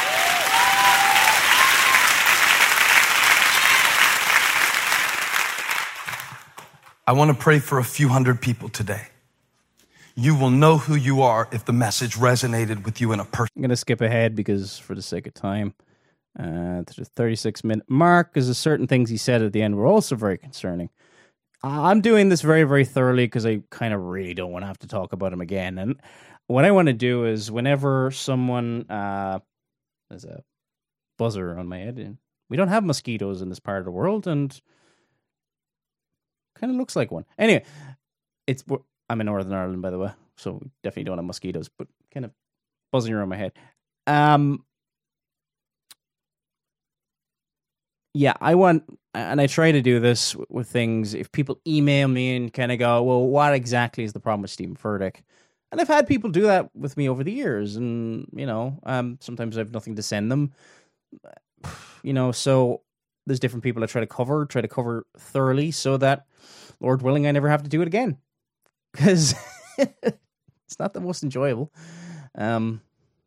I want to pray for a few hundred people today. You will know who you are if the message resonated with you in a person. I'm going to skip ahead because for the sake of time, uh, to the thirty-six minute mark, because there's certain things he said at the end were also very concerning. I'm doing this very, very thoroughly because I kind of really don't want to have to talk about him again. And what I want to do is whenever someone, uh, there's a buzzer on my head, and we don't have mosquitoes in this part of the world, and kind of looks like one. Anyway, it's I'm in Northern Ireland, by the way, so we definitely don't have mosquitoes, but kind of buzzing around my head. Um, yeah, I want, and I try to do this with things. If people email me and kind of go, well, what exactly is the problem with Stephen Furtick? And I've had people do that with me over the years, and, you know, um, sometimes I have nothing to send them, you know, so there's different people I try to cover, try to cover thoroughly so that, Lord willing, I never have to do it again. Because it's not the most enjoyable. Um,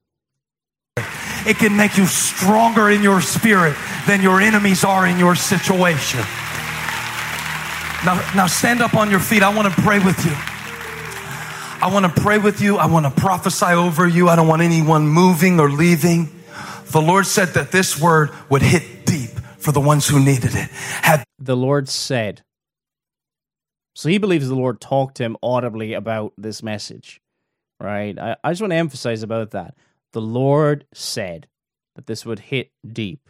it can make you stronger in your spirit than your enemies are in your situation. Now, now stand up on your feet. I want to pray with you. I want to pray with you. I want to prophesy over you. I don't want anyone moving or leaving. The Lord said that this word would hit deep for the ones who needed it. Have the Lord said. So he believes the Lord talked to him audibly about this message, right? I, I just want to emphasize about that. The Lord said that this would hit deep.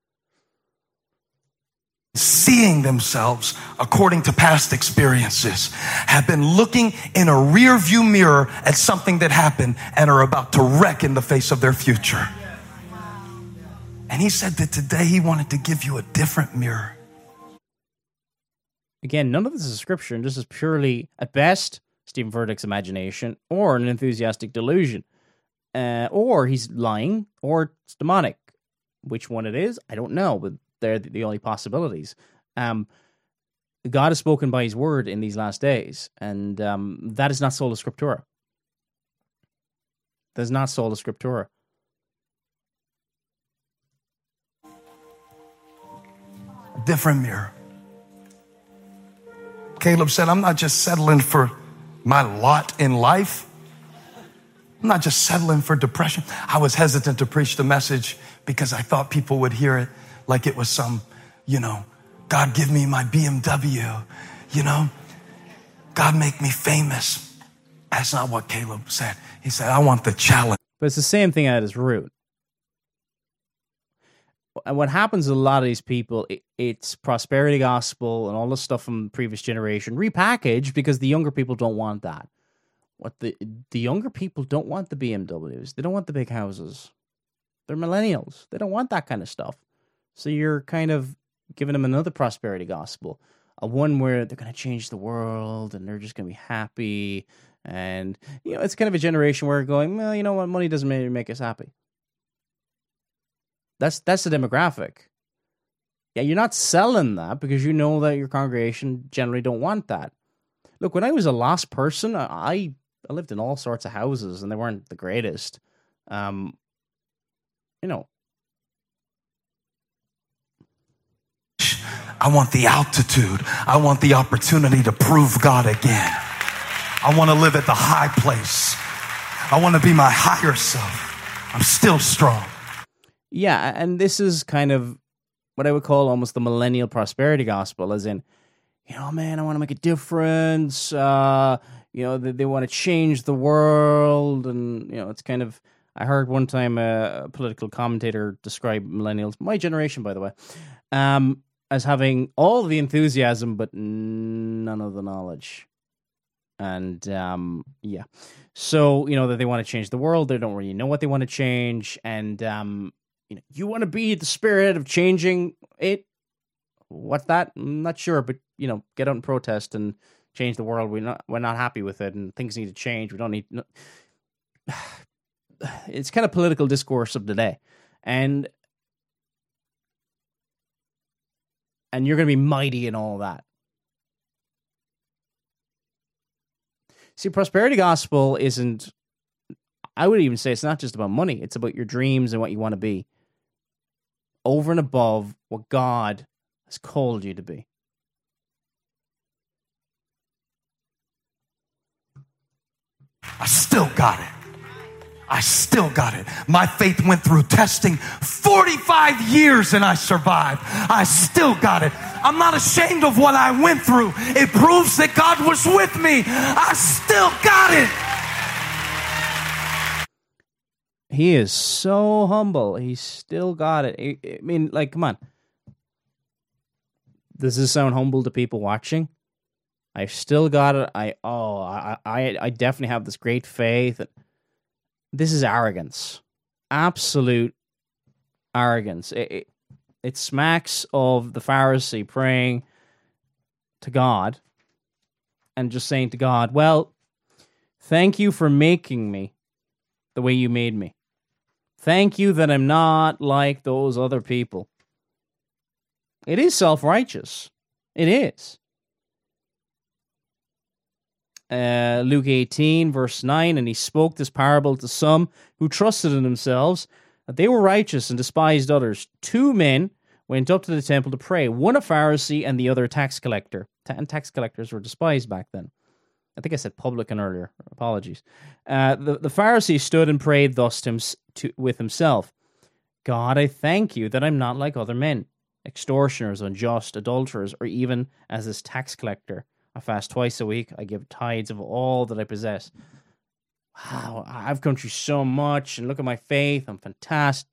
Seeing themselves according to past experiences, have been looking in a rear view mirror at something that happened and are about to wreck in the face of their future. And he said that today he wanted to give you a different mirror. Again, none of this is scripture, and this is purely, at best, Stephen Furtick's imagination, or an enthusiastic delusion. Uh, or he's lying, or it's demonic. Which one it is, I don't know, but they're the only possibilities. Um, God has spoken by his word in these last days, and um, that is not sola scriptura. That is not sola scriptura. Different mirror. Caleb said, I'm not just settling for my lot in life. I'm not just settling for depression. I was hesitant to preach the message because I thought people would hear it like it was some, you know, God give me my B M W, you know, God make me famous. That's not what Caleb said. He said, I want the challenge. But it's the same thing at its root. And what happens to a lot of these people, it, it's prosperity gospel and all the stuff from the previous generation repackaged because the younger people don't want that. What the the younger people don't want the B M Ws. They don't want the big houses. They're millennials. They don't want that kind of stuff. So you're kind of giving them another prosperity gospel, a one where they're going to change the world and they're just going to be happy. And, you know, it's kind of a generation where going, well, you know what, money doesn't maybe make us happy. That's that's the demographic. Yeah, you're not selling that because you know that your congregation generally don't want that. Look, when I was a lost person, I I lived in all sorts of houses and they weren't the greatest. Um, you know. I want the altitude. I want the opportunity to prove God again. I want to live at the high place. I want to be my higher self. I'm still strong. Yeah, and this is kind of what I would call almost the millennial prosperity gospel, as in, you know, man, I want to make a difference. Uh, you know, they, they want to change the world. And, you know, it's kind of, I heard one time a political commentator describe millennials, my generation, by the way, um, as having all the enthusiasm, but none of the knowledge. And um, yeah, so you know that they want to change the world. They don't really know what they want to change, and um, you know, you want to be the spirit of changing it. What's that? I'm not sure, but you know, get out and protest and change the world. We're not we're not happy with it, and things need to change. We don't need. No... It's kind of political discourse of the day, and and you're going to be mighty and all that. See, prosperity gospel isn't, I would even say it's not just about money. It's about your dreams and what you want to be. Over and above what God has called you to be. I still got it. I still got it. My faith went through testing forty-five years and I survived. I still got it. I'm not ashamed of what I went through. It proves that God was with me. I still got it. He is so humble. He still got it. I, I mean, like, come on. Does this sound humble to people watching? I've still got it. I oh, I I, I definitely have this great faith. This is arrogance, absolute arrogance. It, it, it smacks of the Pharisee praying to God and just saying to God, well, thank you for making me the way you made me. Thank you that I'm not like those other people. It is self-righteous. It is. Uh, Luke eighteen, verse nine, and he spoke this parable to some who trusted in themselves that they were righteous and despised others. Two men went up to the temple to pray, one a Pharisee and the other a tax collector. Ta- and tax collectors were despised back then. I think I said publican earlier. Apologies. Uh, the, the Pharisee stood and prayed thus to him, to, with himself, God, I thank you that I'm not like other men, extortioners, unjust, adulterers, or even as this tax collector. I fast twice a week. I give tithes of all that I possess. Wow, I've come through so much, and look at my faith. I'm fantastic.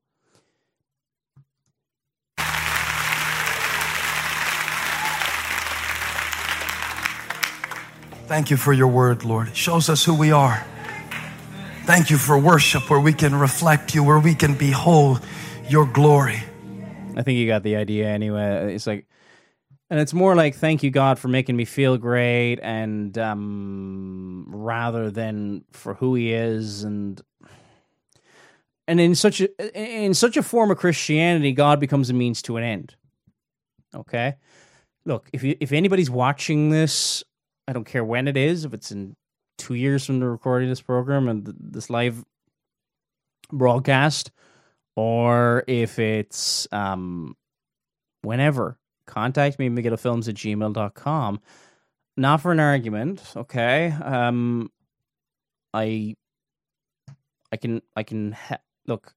Thank you for your word, Lord. It shows us who we are. Thank you for worship where we can reflect you, where we can behold your glory. I think you got the idea anyway. It's like, and it's more like, thank you, God, for making me feel great, and um, rather than for who he is. And and in such a in such a form of Christianity, God becomes a means to an end. Okay? Look, if you, if anybody's watching this, I don't care when it is, if it's in two years from the recording of this program and th- this live broadcast, or if it's um, whenever, contact me, megiddo films at gmail dot com. Not for an argument, okay? Um, I, I can, I can, ha- look,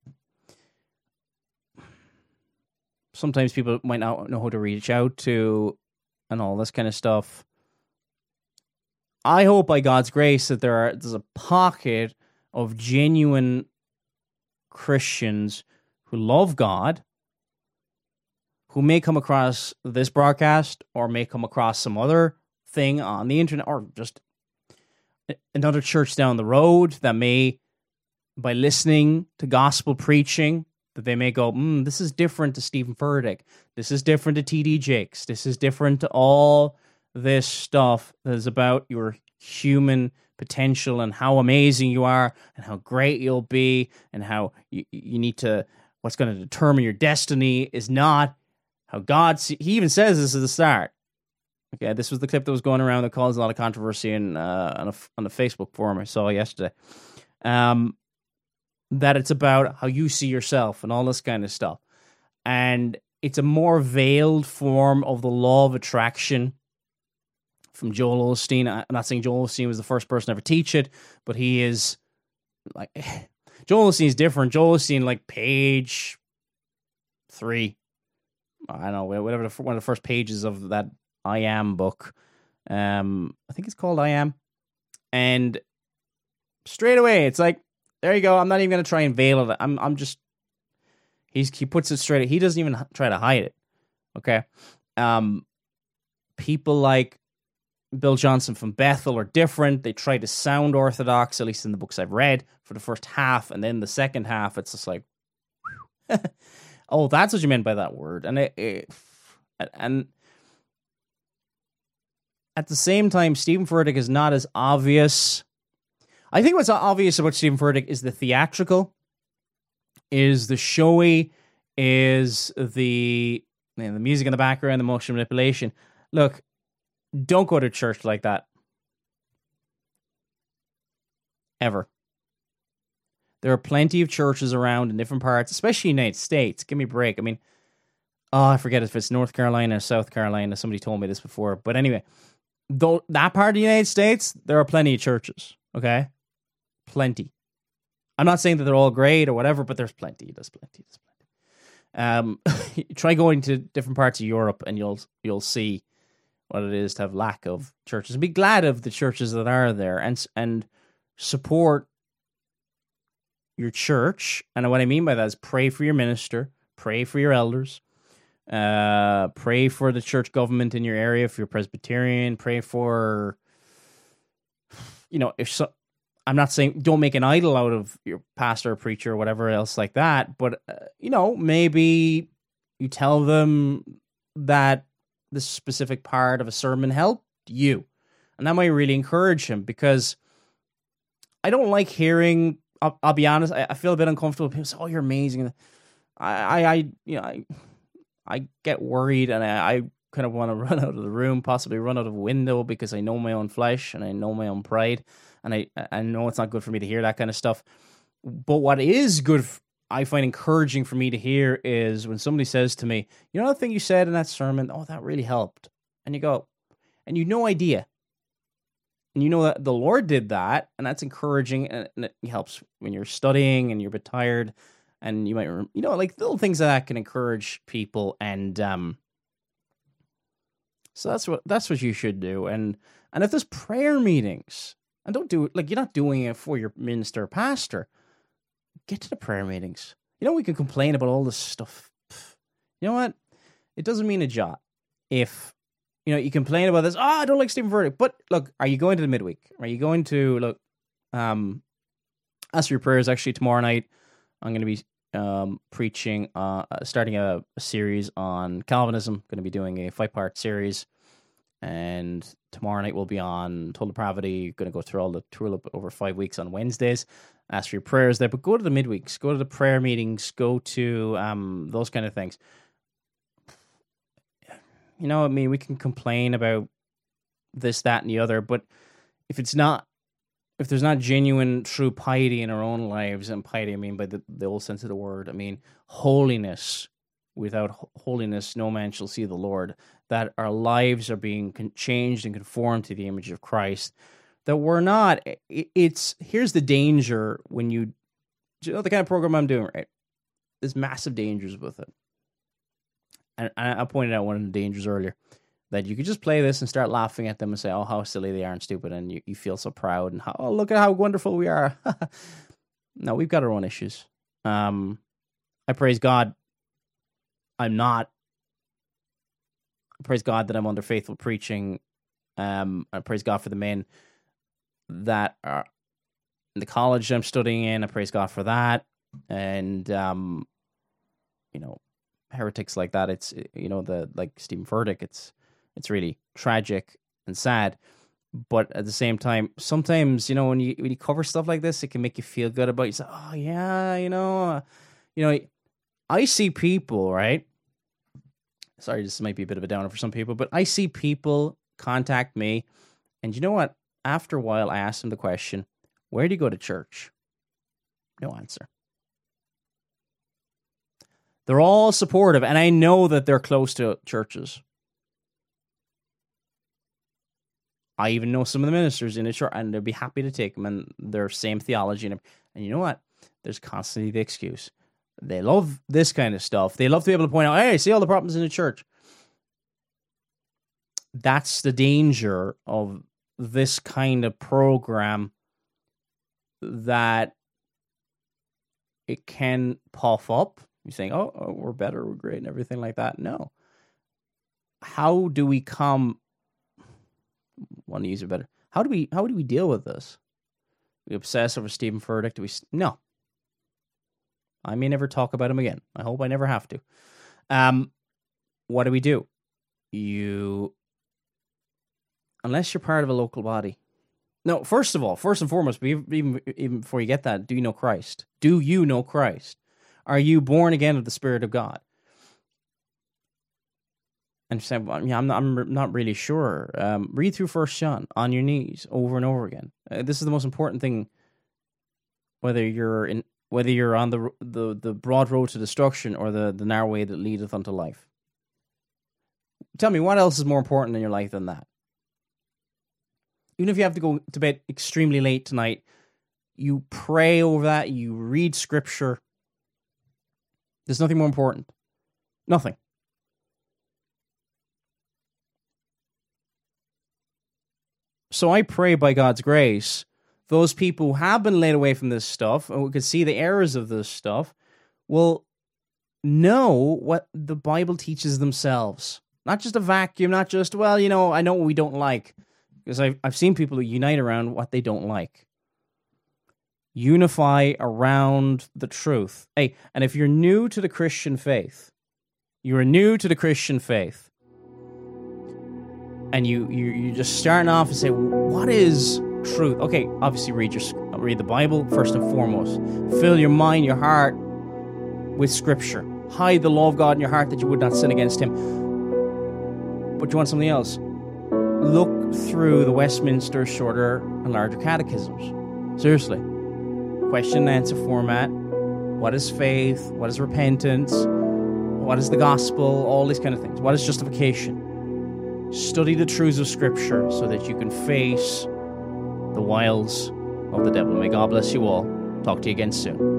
sometimes people might not know who to reach out to and all this kind of stuff. I hope by God's grace that there are there's a pocket of genuine Christians who love God, who may come across this broadcast or may come across some other thing on the internet or just another church down the road that may, by listening to gospel preaching, that they may go, mm, this is different to Stephen Furtick. This is different to T D Jakes. This is different to all this stuff that is about your human potential and how amazing you are and how great you'll be and how you, you need to, what's going to determine your destiny is not how God, see, he even says this at the start. Okay, this was the clip that was going around that caused a lot of controversy in, uh, on, a, on the Facebook forum I saw yesterday. Um, that it's about how you see yourself and all this kind of stuff. And it's a more veiled form of the law of attraction from Joel Osteen. I'm not saying Joel Osteen was the first person to ever teach it, but he is like, Joel Osteen is different. Joel Osteen, like page three, I don't know, whatever, the, one of the first pages of that I Am book. Um, I think it's called I Am. And straight away, it's like, there you go. I'm not even going to try and veil it. I'm, I'm just, he's, he puts it straight. He doesn't even try to hide it. Okay. Um, people like Bill Johnson from Bethel are different. They try to sound orthodox, at least in the books I've read, for the first half, and then the second half, it's just like, oh, that's what you meant by that word. And it, it, and at the same time, Stephen Furtick is not as obvious. I think what's obvious about Stephen Furtick is the theatrical, is the showy, is the you know, the music in the background, the motion manipulation. Look, don't go to church like that. Ever. There are plenty of churches around in different parts, especially in the United States. Give me a break. I mean, oh, I forget if it's North Carolina or South Carolina. Somebody told me this before. But anyway, though that part of the United States, there are plenty of churches. Okay? Plenty. I'm not saying that they're all great or whatever, but there's plenty. There's plenty. There's plenty. Um, try going to different parts of Europe and you'll you'll see what it is to have lack of churches. Be glad of the churches that are there and and support your church. And what I mean by that is pray for your minister, pray for your elders, uh, pray for the church government in your area. If you're Presbyterian, pray for, you know, if so, I'm not saying don't make an idol out of your pastor or preacher or whatever else like that, but, uh, you know, maybe you tell them that this specific part of a sermon helped you. And that might really encourage him, because I don't like hearing, I'll, I'll be honest, I, I feel a bit uncomfortable. People say, oh, you're amazing. I, I, I you know, I, I get worried, and I, I kind of want to run out of the room, possibly run out of a window, because I know my own flesh and I know my own pride, and I, I know it's not good for me to hear that kind of stuff. But what is good, I find encouraging for me to hear, is when somebody says to me, you know, the thing you said in that sermon, oh, that really helped. And you go, and you no idea. And you know that the Lord did that, and that's encouraging, and it helps when you're studying and you're a bit tired, and you might, you know, like little things like that can encourage people, and um, so that's what that's what you should do. And and if there's prayer meetings, and don't do it like you're not doing it for your minister or pastor, get to the prayer meetings. You know, we can complain about all this stuff. You know what? It doesn't mean a jot if. You know, you complain about this. Oh, I don't like Stephen Furtick. But look, are you going to the midweek? Are you going to, look, um, Ask for Your Prayers, actually, tomorrow night, I'm going to be um, preaching, uh, starting a, a series on Calvinism. Going to be doing a five-part series. And tomorrow night we'll be on Total Depravity. Going to go through all the tulip over five weeks on Wednesdays. Ask for Your Prayers there. But go to the midweeks. Go to the prayer meetings. Go to um, those kind of things. You know, I mean, we can complain about this, that, and the other, but if it's not, if there's not genuine, true piety in our own lives, and piety, I mean, by the, the old sense of the word, I mean, holiness, without holiness, no man shall see the Lord, that our lives are being con- changed and conformed to the image of Christ, that we're not, it, it's, here's the danger when you, you know, the kind of program I'm doing, right? There's massive dangers with it. And I pointed out one of the dangers earlier, that you could just play this and start laughing at them and say, oh, how silly they are and stupid, and you, you feel so proud, and how, oh, look at how wonderful we are. No, we've got our own issues. Um, I praise God I'm not. I praise God that I'm under faithful preaching. Um, I praise God for the men that are in the college I'm studying in. I praise God for that. And, um, you know, heretics like that, it's, you know, the like Stephen Furtick, it's it's really tragic and sad, but at the same time, sometimes, you know, when you when you cover stuff like this, it can make you feel good about it. You say, oh yeah, you know, uh, you know, I see people, right? Sorry, this might be a bit of a downer for some people, but I see people contact me, and you know what? After a while, I ask them the question, where do you go to church? No answer. They're all supportive, and I know that they're close to churches. I even know some of the ministers in a church, and they'd be happy to take them, and their same theology. And, and you know what? There's constantly the excuse. They love this kind of stuff. They love to be able to point out, hey, see all the problems in the church. That's the danger of this kind of program, that it can puff up. You're saying, oh, oh, we're better, we're great, and everything like that. No. How do we come... want to use it better. How do we how do we deal with this? We obsess over Stephen Furtick? Do we? No. I may never talk about him again. I hope I never have to. Um, what do we do? You, unless you're part of a local body. No, first of all, first and foremost, even even before you get that, do you know Christ? Do you know Christ? Are you born again of the Spirit of God? And say, well, yeah, I'm not, I'm not really sure. Um, read through First John on your knees over and over again. Uh, this is the most important thing. Whether you're in, whether you're on the the the broad road to destruction or the the narrow way that leadeth unto life. Tell me, what else is more important in your life than that? Even if you have to go to bed extremely late tonight, you pray over that. You read Scripture. There's nothing more important. Nothing. So I pray by God's grace, those people who have been laid away from this stuff, and who can see the errors of this stuff, will know what the Bible teaches themselves. Not just a vacuum, not just, well, you know, I know what we don't like. Because I've, I've seen people who unite around what they don't like. Unify around the truth. Hey, and if you're new to the Christian faith, you're new to the Christian faith, and you, you, you're just starting off and say, what is truth? Okay, obviously read your read the Bible first and foremost. Fill your mind, your heart with Scripture. Hide the law of God in your heart that you would not sin against Him. But you want something else? Look through the Westminster Shorter and Larger Catechisms. Seriously. Question and answer format. What is faith? What is repentance? What is the gospel? All these kind of things. What is justification? Study the truths of Scripture so that you can face the wiles of the devil. May God bless you all. Talk to you again soon.